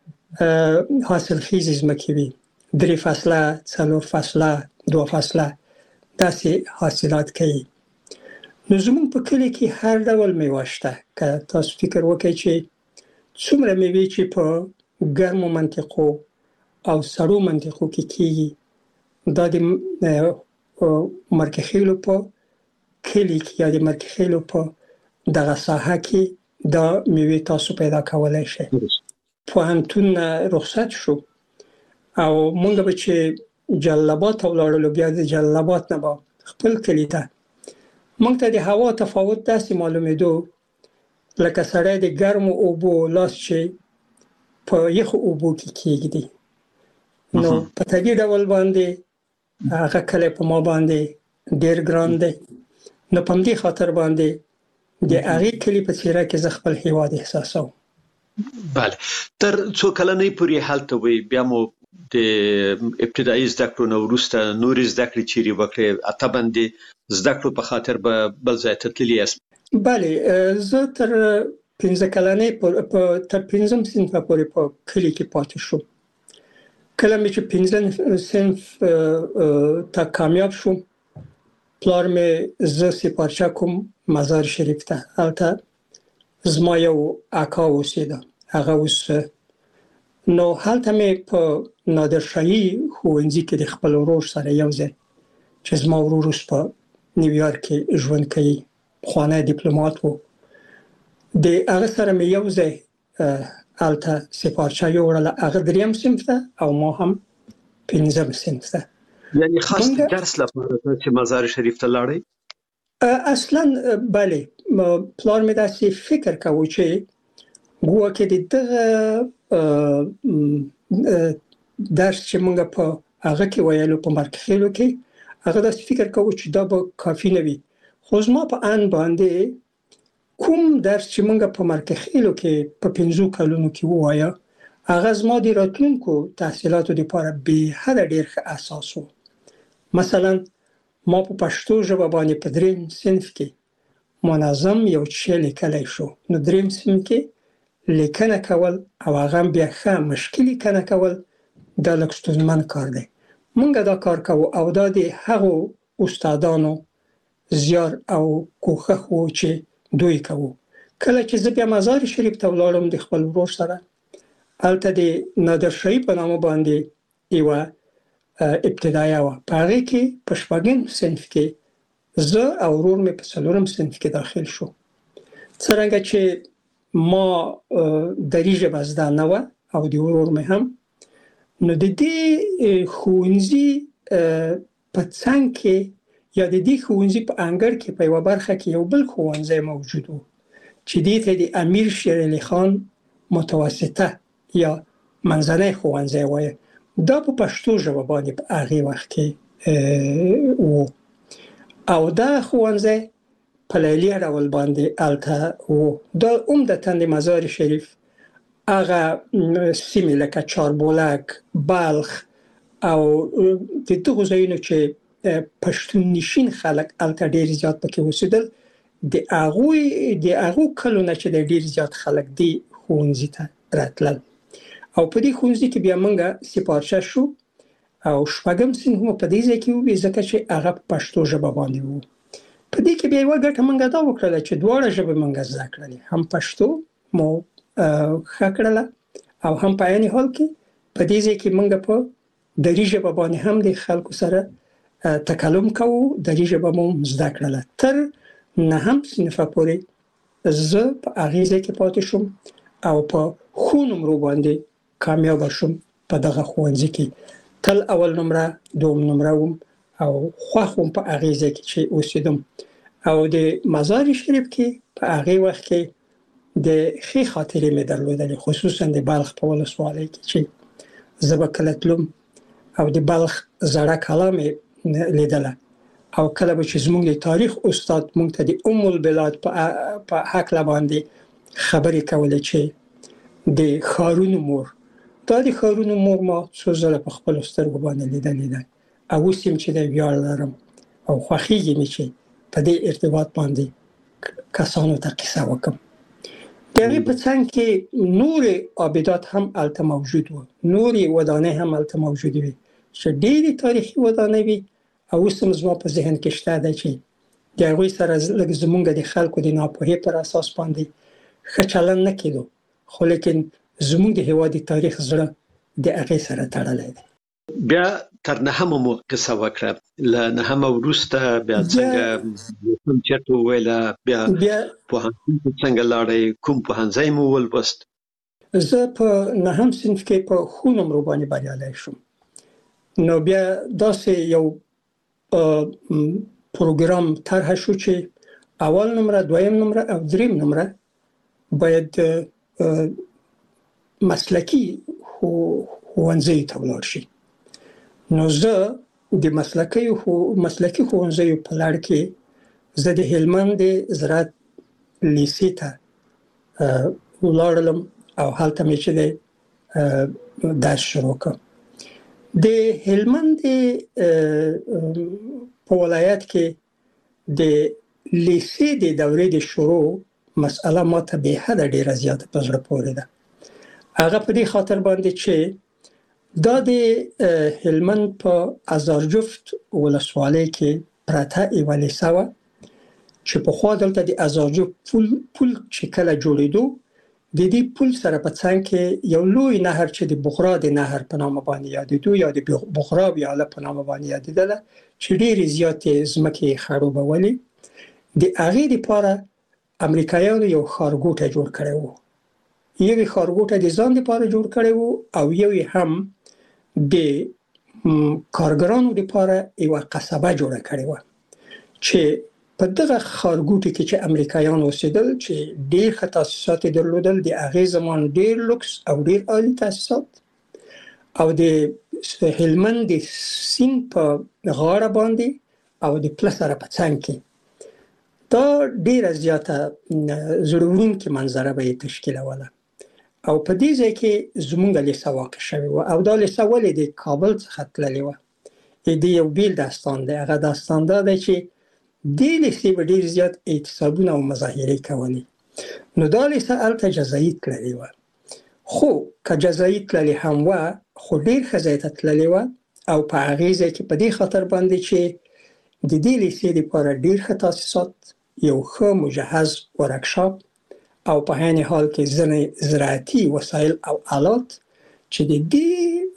حاصلخیزې ځمکې وي، 3 فصله، 4 فصله، 2 فصله داسې حاصلات کوي. نو زموږ په کلي کې هر ډول میوه شته. که تاسو فکر وکړئ چې څومره میوې چې په ګرمو منطقو او سړو منطقو کې کېږي، دا د مرکخیلو په کلي کې یا د مرکخیلو په دغه ساحه کې دا میوې تاسو پیدا کولی شئ. پوهنتون رخصت شو او مونږ به چې جلال آباد ته ولاړلو، بیا د جلال آباد نه به خپل کلي ته، مونږ ته د هوا تفاوت داسې معلومېدو لکه سړی د ګرمو اوبو لاس چې په یخو اوبو کې کېږدي. نو په طبیعي ډول باندې هغه کلی په ما باندې ډېر ګران دی. نو په همدې خاطر باندې د هغه کلی په څیر کې ز خپل هیواد احساسو. بله تر څو کلنې پورې حالت وي بیا مو د ابتدایي زده کړو نو وروسته نور زده کړې چیرې وکړې اته باندې زده کړو په خاطر به بل ځای ته تللی یاست؟ بله زه تر 15 کلنې تر 15 صنف پورې په کلی کې پاتې شوم. کله مې چې 15 صنف تا کامیاب شوم پلار مې زه سپارچه کوم مزار شریف ته. هلته زما یو اکا اوسېده هغه اوس نو هلته مې په نادرشاهي ښوونځي کې د خپل ورور سره یو ځای چې زما ورور اوس په نیویارک کې ژوند کوي پخوانی ډیپلوماټ و د هغه سره مې یو ځای هلته سپارچه یوړله هغه 3 صنف ته او ما هم 15 صنف ته. یعنی خاص درس لپاره چې مزار شریف ته لاړې؟ اصلا بله پلار مې داسې فکر کاوه چې ګویا کې دغه درس چې موږ په هغه کې ویلو په مرکخیلو کې هغه داسې فکر کاوه چې دا به کافي نه وي. خو زما په ان باندې کوم درس چې موږ په مرکخیلو کې په 15 کلونو کې ووایه هغه زما د راتلونکو تحصیلاتو لپاره به حد ډیر ښه اساس و. مثلا ما په پښتو ژبه باندې په 3 صنف کې منظم یو څه لیکلی شو. نو 3 صنف کې لیکنه کول او هغه بیا ښه مشکل لیکنه کول دا لږ ستونزمن کار دی. موږ دا کار کوو او دا د هغو استادانو زیار او کوښښ و چې دوی کوو. کله چې زه بیا مزار شریف ته ولاړم د خپل ورور سره هلته د نادرشاهي په نامه باندې یوه ابتدایه و په هغې کې په 4 صنف کې زه او ورور مې په 4 صنف کې داخل شو. څرنګه چې ما دري ژبه زده نه وه او د ورور مې هم نو د دې ښوونځي په څنګ کې یا د دې ښوونځي په انګړ کې په یوه برخه کې یو بل ښوونځی موجود و چې دې ته د امیر شیر علي خان متوسطه یا منځنی ښوونځی وایي. دا په پښتو ژبه باندې په هغې وخت کې و او دا ښوونځی په لیلي ډول باندې هلته و. دا عمدتاً د مزار شریف هغه سیمې لکه چاربولک بلخ او د دغو ځایونو چې پښتون نشین خلک هلته ډېر زیات پکې اوسېدل د هغو کلو نه چې ډېر زیات خلک دې ښوونځي ته راتلل او په دې ښوونځي کې بیا موږ سپارچه شو او 4 صنف مو په دې ځای کې وو ځکه چې هغه په پښتو ژبه باندې وو. په دې کې بیا یوه ګټه موږ دا وکړله چې دواړه ژبې موږ زده کړلې هم پښتو مو ښه کړله او هم په عین حال کې په دې ځای کې موږ په دري ژبه باندې هم د خلکو سره تکلم کوو. دري ژبه مو زده کړله تر 9 صنف پورې زه په هغې ځای کې پاتې شوم او په ښو نمرو باندې کامیاب شوم په دغه ښوونځي کې. تل اول نمره دوم نمره وم او خوښ وم په هغې ځای کې چې اوسېدم او د مزار شریف کې په هغې وخت کې د ښې خاطرې مې درلودلې خصوصا د بلخ په ولسوالۍ کې چې زه به کله تلم او د بلخ زړه کلا مې لیدله او کله به چې زموږ د تاریخ استاد موږ ته د ام البلاد په هکله باندې خبرې کولې چې د ښارونو مور دا د ښارونو مور ما څو ځله په خپلو سترګو باندې لیدلې ده او اوس هم چې د ویاړ لرم او خوښېږي مې چې په دې ارتباط باندې کسانو ته قصه وکړم. د هغې په څنګ کې نورې آبدات هم هلته موجود وو، نورې ودانۍ هم هلته موجودې وې چې ډېرې تاریخي ودانۍ وې او اوس هم زما په ذهن کې شته ده چې د هغوی سره لږ زموږ د خلکو د ناپوهۍ پر اساس باندې ښه چلند نه کېدو، خو لیکن زموږ د هېواد د تاریخ زړه د هغې سره تړلی دی. بیا تر 9 مو قصه وکړه، له 9 وروسته بیا څنګه کوم چېرته وویله، بیا پوهنتون ته څنګه لاړئ، کوم پوهنځی مو ولوست؟ زه په 9 صنف کې په ښو نمرو باندې بریالی شوم. نو بیا داسې یو پروګرام طرح شو چې اول نمره، دویم نمره او دریم نمره باید مسلکي ښوونځیو ته ولاړ شي. نو زه د مسلکي ښوونځیو په لړ کې زه د هلمند د زراعت لیسې ته ولاړلم او هلته مې چې د درس شروع کړ. د هلمند په ولایت کې د لیسې د دورې د شروع مسأله ماته به حد ډیره زیاته په زړه پورې ده. هغه په دې خاطر باندې چې دا د هلمند په ازارجفت ولسوالۍ کې پرته یوه لیسه وه چې پخوا دلته د ازارجفت پل چې کله جوړېدو د دې پل سره په څنګ کې یو لوی نهر چې د بغرا د نهر په نامه باندې یادېدو یا د بغرا ویاله په نامه باندې یادېدله چې ډېرې زیاتې ځمکې یې خړوبولې. د هغې دپاره امریکایانو یو ښارګوټی جوړ کړی و. یو یې ښارګوټی د ځان دپاره جوړ کړی و او یو یې هم د کارګرانو دپاره یوه قصبه جوړه کړې وه چې په دغه ښارګوټي کې چې امریکایان اوسېدل چې ډېر ښه تاسیسات یې درلودل، د هغې زمان ډېر لوکس او ډېر عالي تاسیسات، او د هلمند د سیند په غاړه باندې او د پله سره په څنګ کې دا ډېره زیاته زړه وړونکې منظره به یې تشکیلوله. او په دې ځای کې زموږ لیسه واقع شوې وه او دا لیسه ولې د کابل څخه تللې وه. د یو بیل داستان دی. هغه داستان دا دی چې دې لیسې به ډېر زیات اعتصابونه او مظاهرې کولې. نو دا لیسه هلته جزایي تللې وه. خو که جزایي تللې هم وه خو ډېر ښه ځای ته تللې وه او په هغې ځای کې په دې خاطر باندې چې د دې لیسې دپاره ډېر ښه تاسیسات، یو ښه مجهز ورکشاپ او په عین حال کې ځینې زراعتي وسایل او آلات چې د دې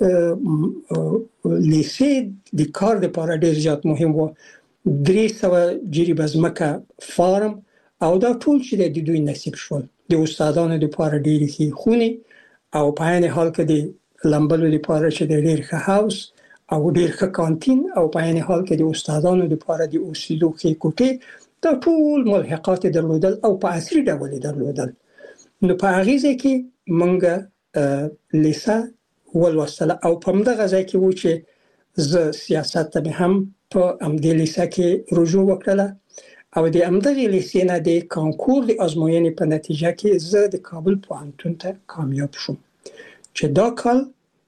لیسې د کار دپاره ډېر زیات مهم و. 300 جریبه ځمکه فارم او دا ټول چې د دوی نصیب شول. د استادانو دپاره ډېرې ښې خونې او په عین حال کې د لمبلو دپاره چې د ډېر ښه هاوس او ډېر ښه کانتین او په عین حال کې د استادانو دپاره د اوسېدو ښې کوټې، دا ټول ملحقات درلودل او په عصري ډول درلودل. نو په هغې ځای کې موږ لیسه ولوستله او په همدغه ځای کې و چې زه سیاست ته مې هم په همدې لیسه کې رجوع وکړله او د همدغې لیسې نه د کانکور د ازموینې په نتیجه کې زه د کابل پوهنتون ته کامیاب شوم چې دا کال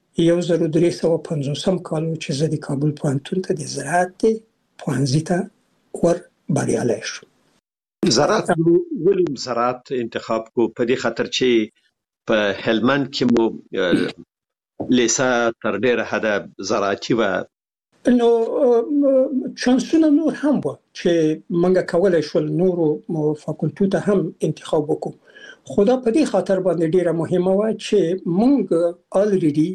1350 کال و چې زه د کابل پوهنتون ته د زراعت پوهنځي ته بریالی شو. زراعت ولې زراعت انتخاب کو؟ په دې خاطر چې په هلمند کې مو لیسه تر ډېره حده زراعتي وه. نو چانسونه نور هم وه چې موږ کولی شول نورو فاکولټو ته هم انتخاب وکړو، خو دا په دې خاطر باندې ډېره مهمه وه چې موږ آلریډي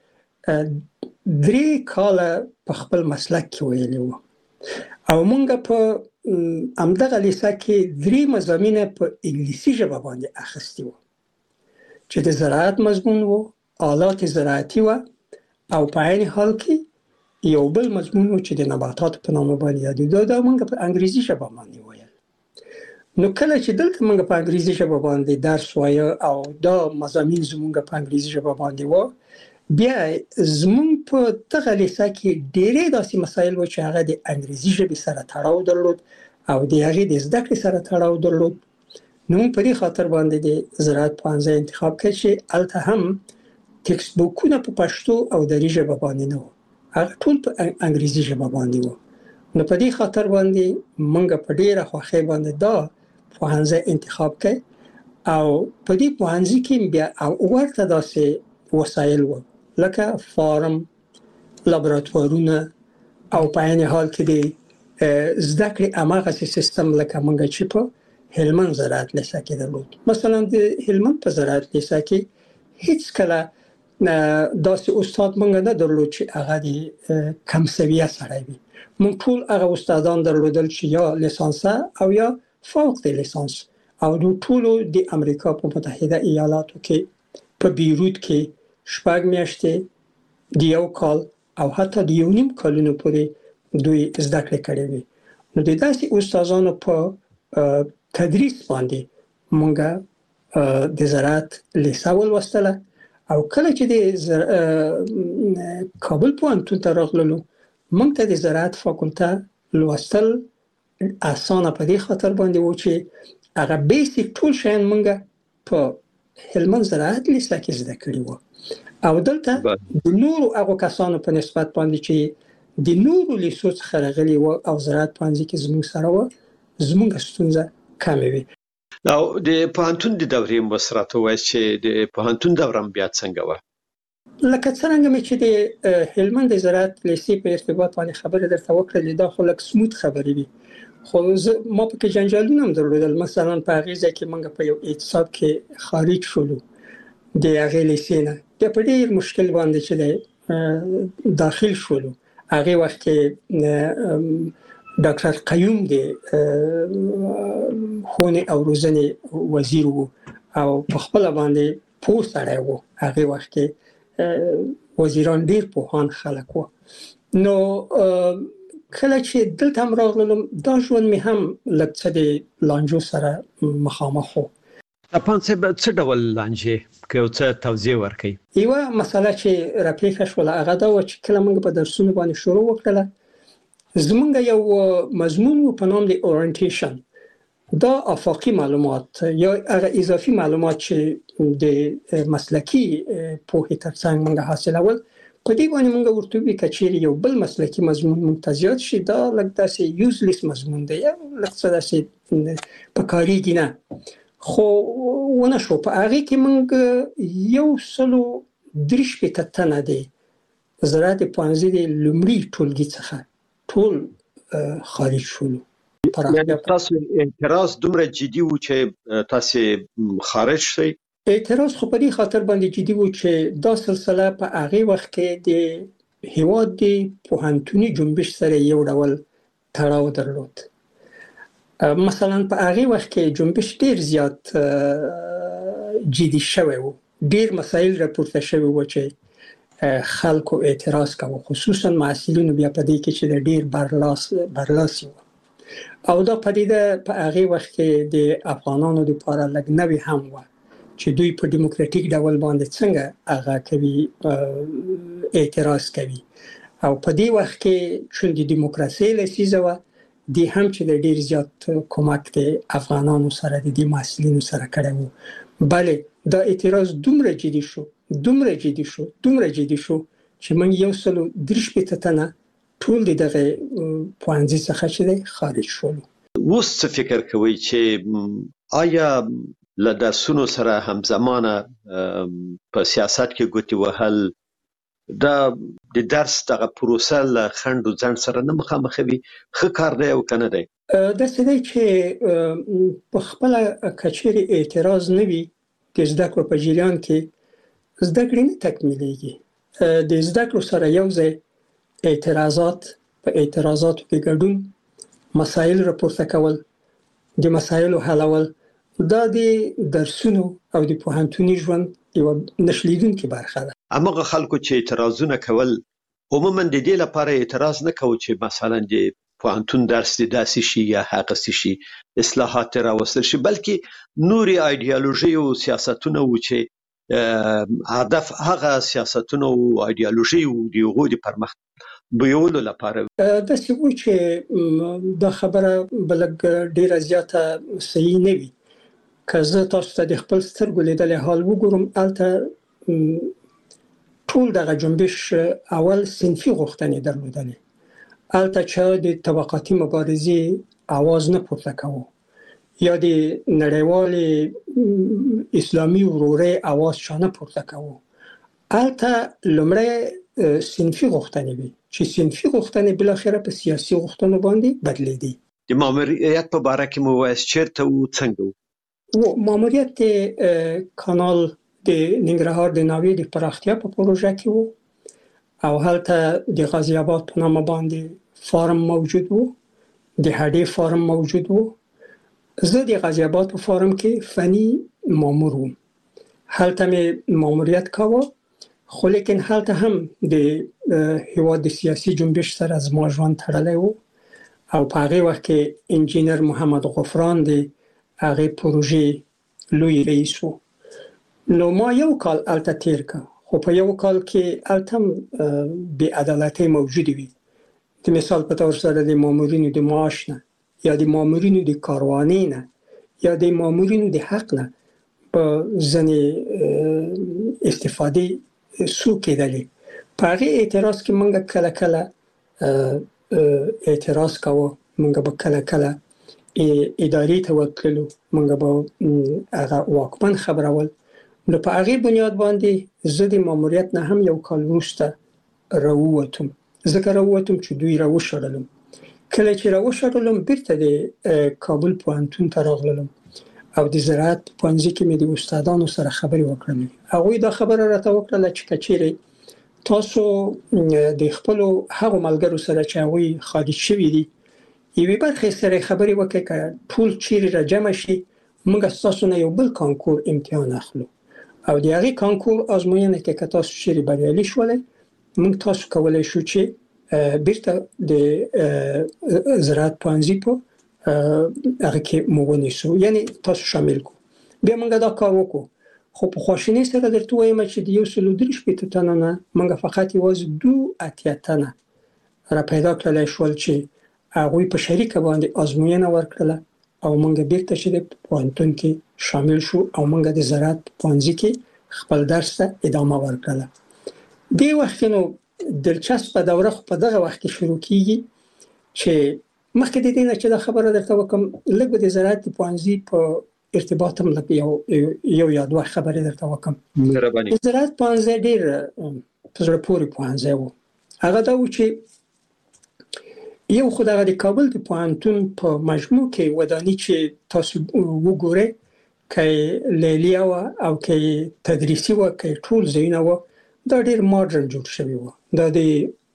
3 کاله په خپل مسلک کې ویلي وو او موږ په همدغه لیسه کې 3 مضامین په انګلیسي ژبه باندې اخیستي وو چې د زراعت مضمون وو، آلات زراعتي وه او په عین حال کې یو بل مضمون وو چې د نباتاتو په نامه باندې یادېده. دا موږ په انګریزي ژبه باندې ویل. نو کله چې دلته موږ په انګریزي ژبه باندې درس وایه او دا مضامین زموږ په انګریزي ژبه باندې وو، بیا زموږ په دغه لیسه کې ډېرې داسې مسایل وو چې هغه د انګریزي ژبې سره تړاو درلود او د هغې د زده کړې سره تړاو درلود. نو موږ په دې خاطر باندې د زراعت پوهنځی انتخاب کړ چې هلته هم ټکسټ بوکونه په پښتو او دري ژبه باندې نه وو، هغه ټول په انګریزي ژبه باندې وو. نو په دې خاطر باندې موږ په ډېره خوښۍ باندې دا پوهنځی انتخاب کړ او په دې پوهنځي کې بیا ورته داسې وسایل وو لکه فارم، لابراتوارونه او په عین حال کې د زده کړې هماغسې سیستم لکه موږ چې په هلمند زراعت لیسه کې درلود. مثلا د هلمند په زراعت لیسه کې هیڅ کله داسې استاد موږ نه درلود چې هغه د کم سویه سړی وي. موږ ټول هغه استادان درلودل چې یا لیسانسه او یا فوق د لیسانس او د ټولو د امریکا په متحده ایالاتو کې په بیروت کې 6 میاشتې د یو کال او حتی د 1.5 کالونو پورې دوی زده کړې کړې وي. نو د داسې استادانو په تدریس باندې موږ د زراعت لیسه ولوستله او کله چې د کابل پوهنتون ته راغللو موږ ته د زراعت فاکولته لوستل اسانه په دې خاطر باندې و چې هغه بیسیک ټول شیان موږ په هلمند زراعت لیسه کې زده کړي وو او دلته د نورو هغه کسانو په نسبت باندې چې د نورو لیسو څخه راغلي وو او زراعت پوهنځي کې زموږ سره وو زموږ ستونزه کمه وي. او د پوهنتون د دورې مسرات وایي چې د پوهنتون دورم بیا څنګه و؟ لکه څنګه مې چې د هلمند زراعت لیسې په ارتباط باندې خبره درته وکړه دا خو لک سموت خبرې وي خو ما په کې جنجالونه هم درلودل. مثلا په هغه ځای کې موږ په یو اعتصاب کې خارج شولو د هغه لیسې نه د په ډیر مشکل باندې چې داخل شولو. هغه وخت کې ډاکټر قیوم د خونه او روزنې وزیر وو او په خپل باندې پوه سړی وو. هغه وخت کې وزیران ډیر پوهان خلک وو. نو کله چې دلته هم راغلم دا ژوند مې هم لږ څه د لانجو سره مخامخ وو. تاسو به څه ډول لانجې که یو څه توضیح ورکړئ؟ یوه مسله چې راپېښه شوله هغه دا وه چې کله موږ په درسونو باندې شروع وکړله زمونږ یو مضمون و په نام د اورینټیشن. دا افاقي معلومات یا هغه اضافي معلومات چې د مسلکي پوهې ترڅنګ موږ حاصلول په دې باندې موږ ورته وی کچېری یو بل مسلکي مضمون ممتازیات شي دا لکه داسې یوزلیس مضمون دی یا لکه څه داسې په کاریږي نه. خو ونه شو په هغه کې موږ یو سلو درش په تنه دی زراعت پوهنځي د لومړي ټولګي څخه ټول خارج شولو. یعنی تاسو اعتراض دومره جدي و چې تاسو خارج شئ؟ اعتراض خو په دې خاطر باندې جدي و چې دا سلسله په هغه وخت کې د هیواد د پوهنتوني جنبش سره یو ډول تړاو درلود. مثلا په هغه وخت کې جنبش ډیر زیات جدي شوی و. ډیر مسایل راپورته شوی و چې خلکو اعتراض کاوه خصوصا محصلینو بیا په دې کې چې د ډیر برلاسي و او دا پدیده په هغه وخت کې د افغانانو لپاره لږ نوې هم و چې دوی په دیموکراتیک ډول باندې څنګه هغه کوي اعتراض کوي او په دې وخت کې چې د دیموکراسي لسیزه و د هم چې د ډیر زیات کومک د افغانانو سره د دې محصلینو سره کړی و. بلې دا اعتراض دومره جدي شو چې موږ یو سلو درش په تنه ټول دغه پوهنځي څخه چې خارج شولو. اوس څه فکر کوئ چې آیا له درسونو سره همزمانه په سیاست کې ګوتې وهل دا د درس دغه پروسه له خنډ او ځنډ سره نه مخامخوي ښه کار دی او کنه دی؟ داسې دی چې په خپله کچېرې اعتراض نه وي د زده کړو په جریان کې زده کړې نه تکمیلیږي. د زده کړو سره یو ځای اعتراضات په اعتراضاتو کې ګډون مسایل راپورته کول د مسایلو حلول دا د درسونو او د پوهنتوني ژوند یو نشلیدونکې برخه ده. هماغه خلکو چې اعتراضونه کول عموما د دې لپاره اعتراض نه کوي چې مثلا د پوهنتون درس داسې شي یا هغه شي اصلاحات راوستل شي بلکې نوري ایدئولوژي او سیاستونه و چې هدف هغه سیاستونه او ایدئولوژي او د هغو د پرمختګ بیولو لپاره دا څه و چې دا خبره بلګ ډیره زیاته صحیح نه وي. که زه تاسو ته د خپل سترګو لیدلې حال وګورم البته ټول دغه جنبش اول صنفي غوښتنې درلودلې. البته چې د طبقاتي مبارزې आवाज نه پورته کوو یا د نړیوال اسلامي ورورۍ आवाज چانه پورته کوو. البته لومړی صنفي غوښتنې وي چې صنفي غوښتنې بل اخره په سیاسي غوښتنو باندې بدلېدي. د ماموریت په باره کې مو وایي چیرته و څنګه و؟ ماموریت کانال د ننګرهار د ناوې د پراختیا په پروژه کې وو او هلته د غازی آباد په نامه باندې فارم موجود وو، د هډې فارم موجود وو. زه د غازی آباد په فارم کې فني مامور وم. هلته مې ماموریت کاوه خو لیکن هلته هم د هیواد د سیاسي جنبش سره زما ژوند تړلی وو او په هغې وخت کې انجینر محمد غفران د هغه پروژې لوی رئیس وو. نو ما یو کال الته تیر که خو په یو کال کې الته بی عدالتۍ موجودې وي. د مثال په تور سره د مامورینو د معاش نه یا د مامورینو د کاروانۍ نه یا د مامورینو د حق نه په ځنې استفادې سو کېدلې. په هغې اعتراض کې موږ کله کله اعتراض کوو، موږ به کله کله ادارې ته ورتللو، موږ به هغه واکمن خبرول. نو په هغې بنیاد باندې زه د ماموریت نه هم یو کال وروسته راووتم. ځکه راووتم چې دوی راوشړلم. کله چې راوشړلم بیرته د کابل پوهنتون ته راغلم او د زراعت پوهنځي کې مې د استادانو سره خبرې وکړلې. هغوی دا خبره راته وکړله چې که چیرې تاسو د خپلو هغو ملګرو سره چې هغوی خارج شوي دي یوې برخې سره خبرې وکړئ، که ټول چیرې را جمع شي موږ ستاسو نه یو بل کانکور امتحان اخلو او د هغې کانکور ازموینه کې که تاسو چیرې بریالي شولئ موږ تاسو کولی شو چې بیرته د زراعت پوهنځي په هغه کې مو ونیسو، یعنی تاسو شامل کو. بیا موږ دا کار وکړو. خو په خواشینۍ سره درته وایم چې د 143 تنو نه موږ فقط یوازې 2 تنه را پیدا کړلی شول چې هغوی په شریکه باندې ازموینه ورکړله او موږ بیرته چې د پوهنتون کې شامل شو او موږ د زراعت پوهنځي کې خپل درس ته ادامه ورکړله. دې وخت نو دلچسپه دوره خو په دغه وخت کې شروع کیږي چې مخکې د دې نه چې دا خبره درته وکم لږ د زراعت پوهنځي په ارتباط هم یو یا دوه خبرې درته وکم. زراعت پوهنځی ډېر په زړه پورې پوهنځی و. هغه دا و چې یو خو دغه د کابل د پوهنتون په مجموع کې وداني چې تاسو وګورئ که لیلیه وه او که تدریسي وه که ټول ځایونه وه دا ډېر ماډرن جوړ شوي وه. دا د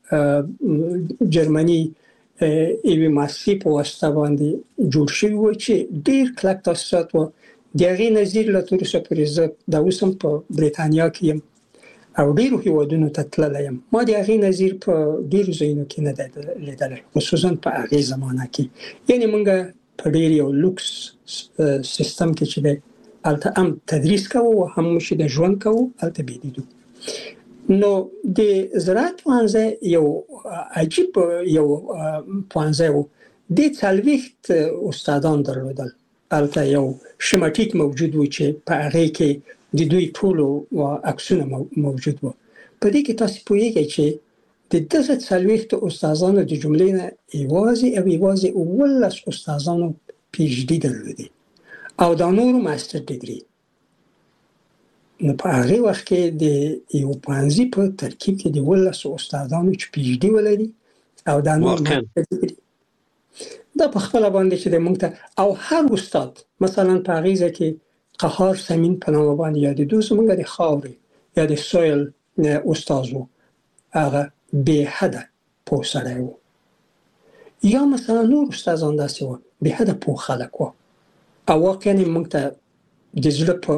جرمني یوې مؤسسې په واسطه باندې جوړ شوي وه چې ډېر کلک تاسیسات وه. د هغې نظیر لا تر اوسه پورې زه دا اوس هم په بریتانیا کې یم او ډېرو هېوادونو ته تللی یم. ما د هغې نظیر په ډېرو ځایونو کې نه دی لیدلی، خصوصا په هغې زمانه کې. یعنې موږ په ډېر یو لوکس سیستم کې چې دی هلته هم تدریس کوو او هم چې د ژوند کوو هلته بېدیدو. نو د زراعت پوهنځی یو عجیب یو پوهنځی و. دې 40 استادان درلودل. هلته یو شمټیک موجود و چې په هغې کې د دوی ټولو عکسونه موجود و. په دې کې تاسو پوهیږئ چې د دغه 40 استادانو د جملې نه یوازې او یوازې 11 استادانو پی ایچ ډي درلودي او دا نورو ماستر ډیګري. نو په هغې وخت کې د یو پوهنځي په ترکیب کې د 11 استادانو چې پی ایچ ډي ولري او دا نور ماستر ډیګري دا په خپله باندې چې د موږ ته او هر استاد مثلا په هغې ځای کې قهار سمین په نامه باندې یادېدو زموږ د خاورې یا د سویل استاد و. هغه بې حده پوه سړی و. یا مثلا نور استادان داسې و بې حده پوه خلک و او واقعا موږ ته د زړه په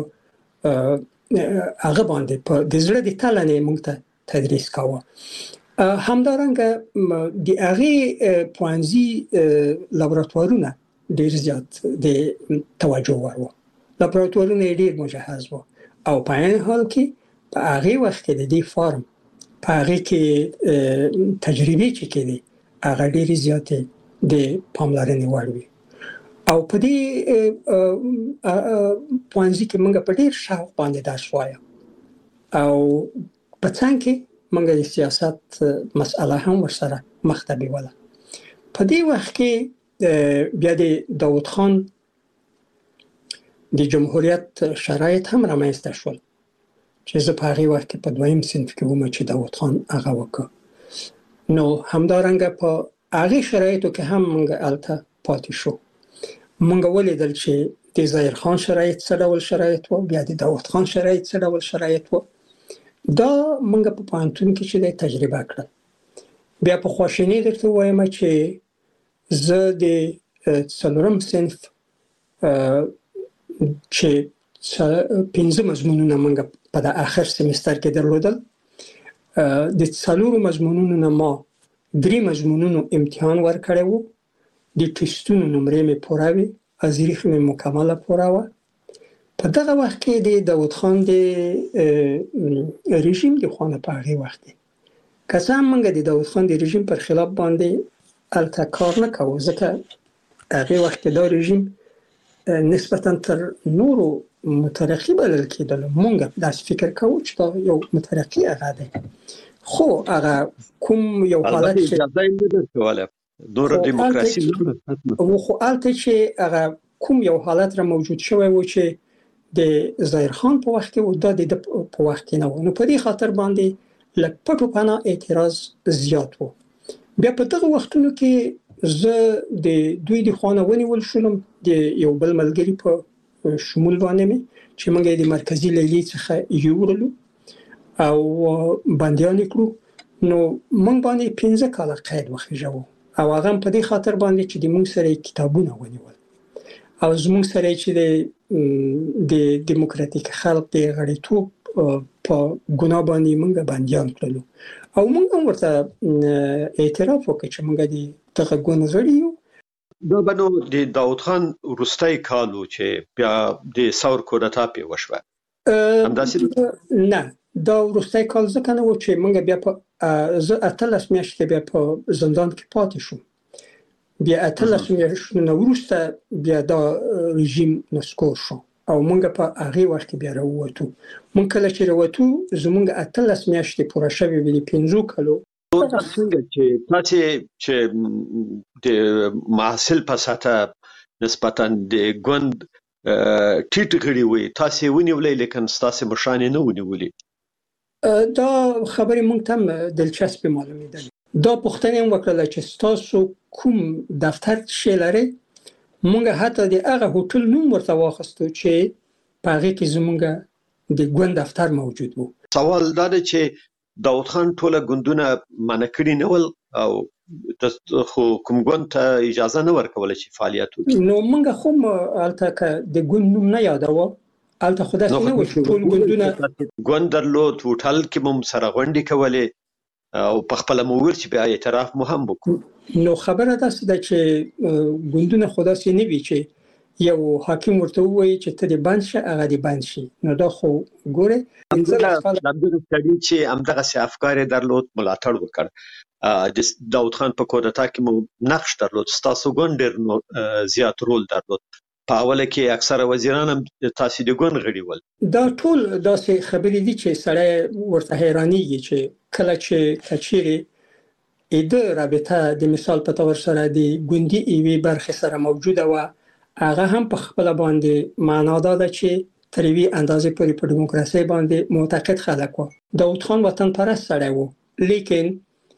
هغه باندې په د زړه د تله نه موږ ته تدریس کاوه. همدارنګه د هغې پوهنځي لابراتوارونه ډېر زیات د توجه وړ وو. لابراتوارونه یې ډېر مجهز وو او په عین حال کې په هغې وخت کې د دې فارم په هغې کې تجربې چې کېدې هغه ډېرې زیاتې د پاملرنې وړ وي. او په دې پوهنځي کې موږ په ډېر شوق باندې درس وایو او په څنګ کې موږ د سیاست مسأله هم ورسره مخ ته بیوله. په دې وخت کې بیا د داود خان د جمهوریت شرایط هم رامنځته شول چې زه په هغې وخت کې په 2م صنف کې وم چې داود خان هغه وکړ. نو همدارنګه په هغې شرایطو کې هم موږ هلته پاتې شو. موږ ولیدل چې د ظاهر خان شرایط څه ډول شرایط و، بیا د داود خان شرایط څه ډول شرایط و. دا موږ په پوهنتون کې چې دی تجربه کړل. بیا په خواشینۍ درته ووایم چې زه د 4م صنف چې 5 مضمونونه موږ په د آخر سمستر کې درلودل، د 4 مضمونونو نه ما 3 مضمونونو امتحان ورکړی و. د ټیسټونو نمرې مې پوره وې، ازریخ مې مکمله پوره وه. په دغه وخت کې د داود خان د رژیم د خوا نه په هغې وخت کې که څه هم موږ د داود خان د رژیم پر خلاف باندې هلته کار نه کوو ځکه هغې وخت کې دا رژیم نسبتا تر نورو مترقی بلل کېدل. مونږ داسې فکر کوو چې دا یو مترقی هغه دی، خو هغه کوم یو حالت چې اجازه یې نه درکوله نور دیموکراسي نه خو هلته چې هغه کوم یو حالت را موجود شوی و چې د ظاهر خان په وخت کې او د په وخت کې نه و، نو په دې خاطر باندې لږ پټو پناه اعتراض زیات و. بیا په دغه وختونو کې زه د دوی د خانه ونیول شولم د یو بل ملګري په شمول باندې مې چې موږ د مرکزی لیلې څخه یوړلو او بندیان کړو. نو موږ باندې 15 کاله قید وخیژو او هغه په دې خاطر باندې چې د موږ سره کتابونه ونیول او زموږ سره چې د دیموکراتیک خلق د غړیتوب په ګناه باندې موږ بندیان کړلو او موږ هم ورته اعتراف وکړ چې موږ د دغه ګوند غړي یو. دا بنو د داود خان وروستی کالو چې بیا د ثور کودتا پې وشوه همداسې نه، دا وروستی کال ځکه نه و چې موږ بیا په زه 18 میاشتې بیا په زندان کې پاتې شوم. بیا 18 میاشتې نه وروسته بیا دا رژیم نسکور شو او موږ په هغه وخت بیا راووتو. موږ کله چې راووتو زموږ 18 میاشتې پوره شوې وې، 15 کالو. څنګه چې تاسو چې د محصل په ساته نسبتا د ګوند ټیټ غړي وي تاسو ونیولې لیکن تاسو مشانې نه ونیولې. دا خبرې موږ ته دلچسپه معلومېدل. دا پوښتنه وکړه چې تاسو کوم دفتر شې لري. موږ حتی د هغه هوټل نوم ورته واخستو چې په هغه کې زموږ د ګوند دفتر موجود وو. سوال دا دی چې داود خان ټوله ګوندونه منع کړي نه ول او خو کوم ګوند ته اجازه نه ورکوله چې فعالیت وکړي. نو موږ خو هلته که د ګوند نوم نه یادوه هلته خو داسې نه و چې ټول ګوندونه ګوند درلود، هوټل کې مو سره غونډې کولې او په خپله مو ویل چې بیا اعتراف مو هم وکړو. نو خبره داسې ده چې ګوندونه خو داسې نه وي چې یو حاکم ورته ووایي چې ته دې بند شه هغه دې بند شي. نو دا خو ګورې همدغه سړي چې همدغسې افکار یې درلود ملاتړ وکړ. د داود خان په کودتا کې مو نقش درلود، ستاسو ګوند ډېر زیات رول درلود. په اوله کې اکثره وزیران هم تاسو د ګوند غړي ول. دا ټول داسې خبرې دي چې سړی ورته حیرانېږي چې کله چې کچېرې د رابطه د مثال په تور سره د ګوندي ایوي برخې سره موجوده و، هغه هم په خپل باندې معنا ده چې تر یوې اندازې پورې په دیموکراسي باندې معتقد خلک و. داود خان وطن پرست سړی و، لیکن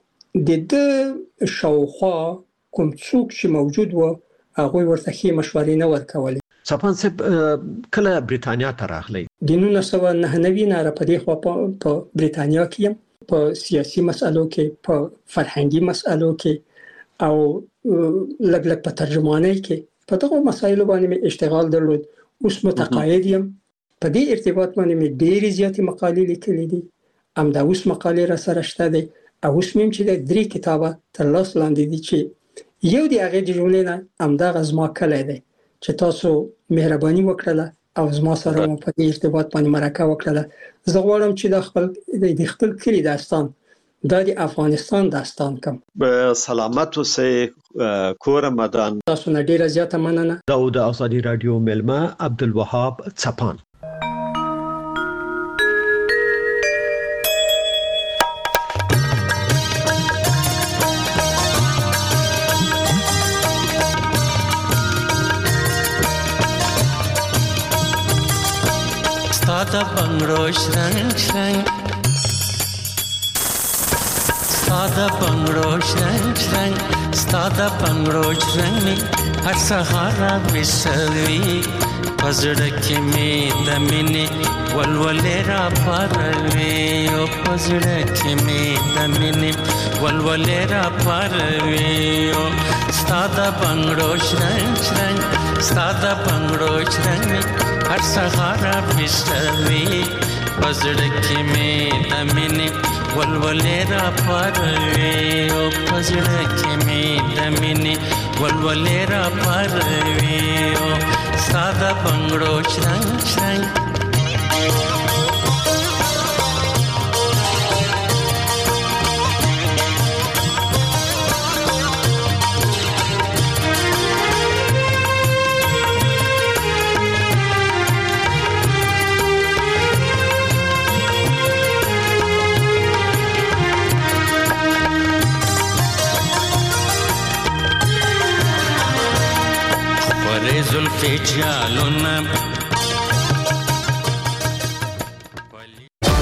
د شاوخوا کوم څوک چې موجود و هغه ورته ښې مشورې نه ورکولې. صفان صاحب کله بریتانیا ته راغلی؟ د 1999 نه را په دې خوا په بریتانیا کې یم، په سیاسي مسالو کې، په فرهنګي مسالو کې او لږ لږ په ترجمانۍ کې په دغه مسایلو باندې مې اشتغال درلود. اوس متقاعد یم. په دې ارتباط باندې مې ډېرې زیاتې مقالې لیکلې دي. همدا اوس مقالې را سره شته دي او اوس مې چې د 3 کتابه تر لاس لاندې دي چې یو د هغې د جملې نه همدغه زما کلی دی چې تاسو مهرباني وکړله او زما سره مو په دې ارتباط باندې مرکه وکړله. زه غواړم چې د خپل کلي داستان دا د افغانستان داستان کوم. سلامت اوسئ کور مدان. تاسو نه ډیره زیاته مننه. دا د آزادي رادیو ملما عبدالوهاب څپان. ساده بنگړو شرنګ شرنګ ساده بنگړو شرنګ شرنګ ساده بنگړو شرنګ هر سهار وسوي پزړه کې می د مینې ولولې را پروي او پزړه کې می د مینې ولولې را پروي او ساده بنگړو شرنګ شرنګ ساده بنگړو شرنګ هر سهار وسوي پزړه کې می د مینې ولولې را پروي او پزړه کې می د مینې ولولې را پروي او ساده بنگړو شرنګ شرنګ جالونه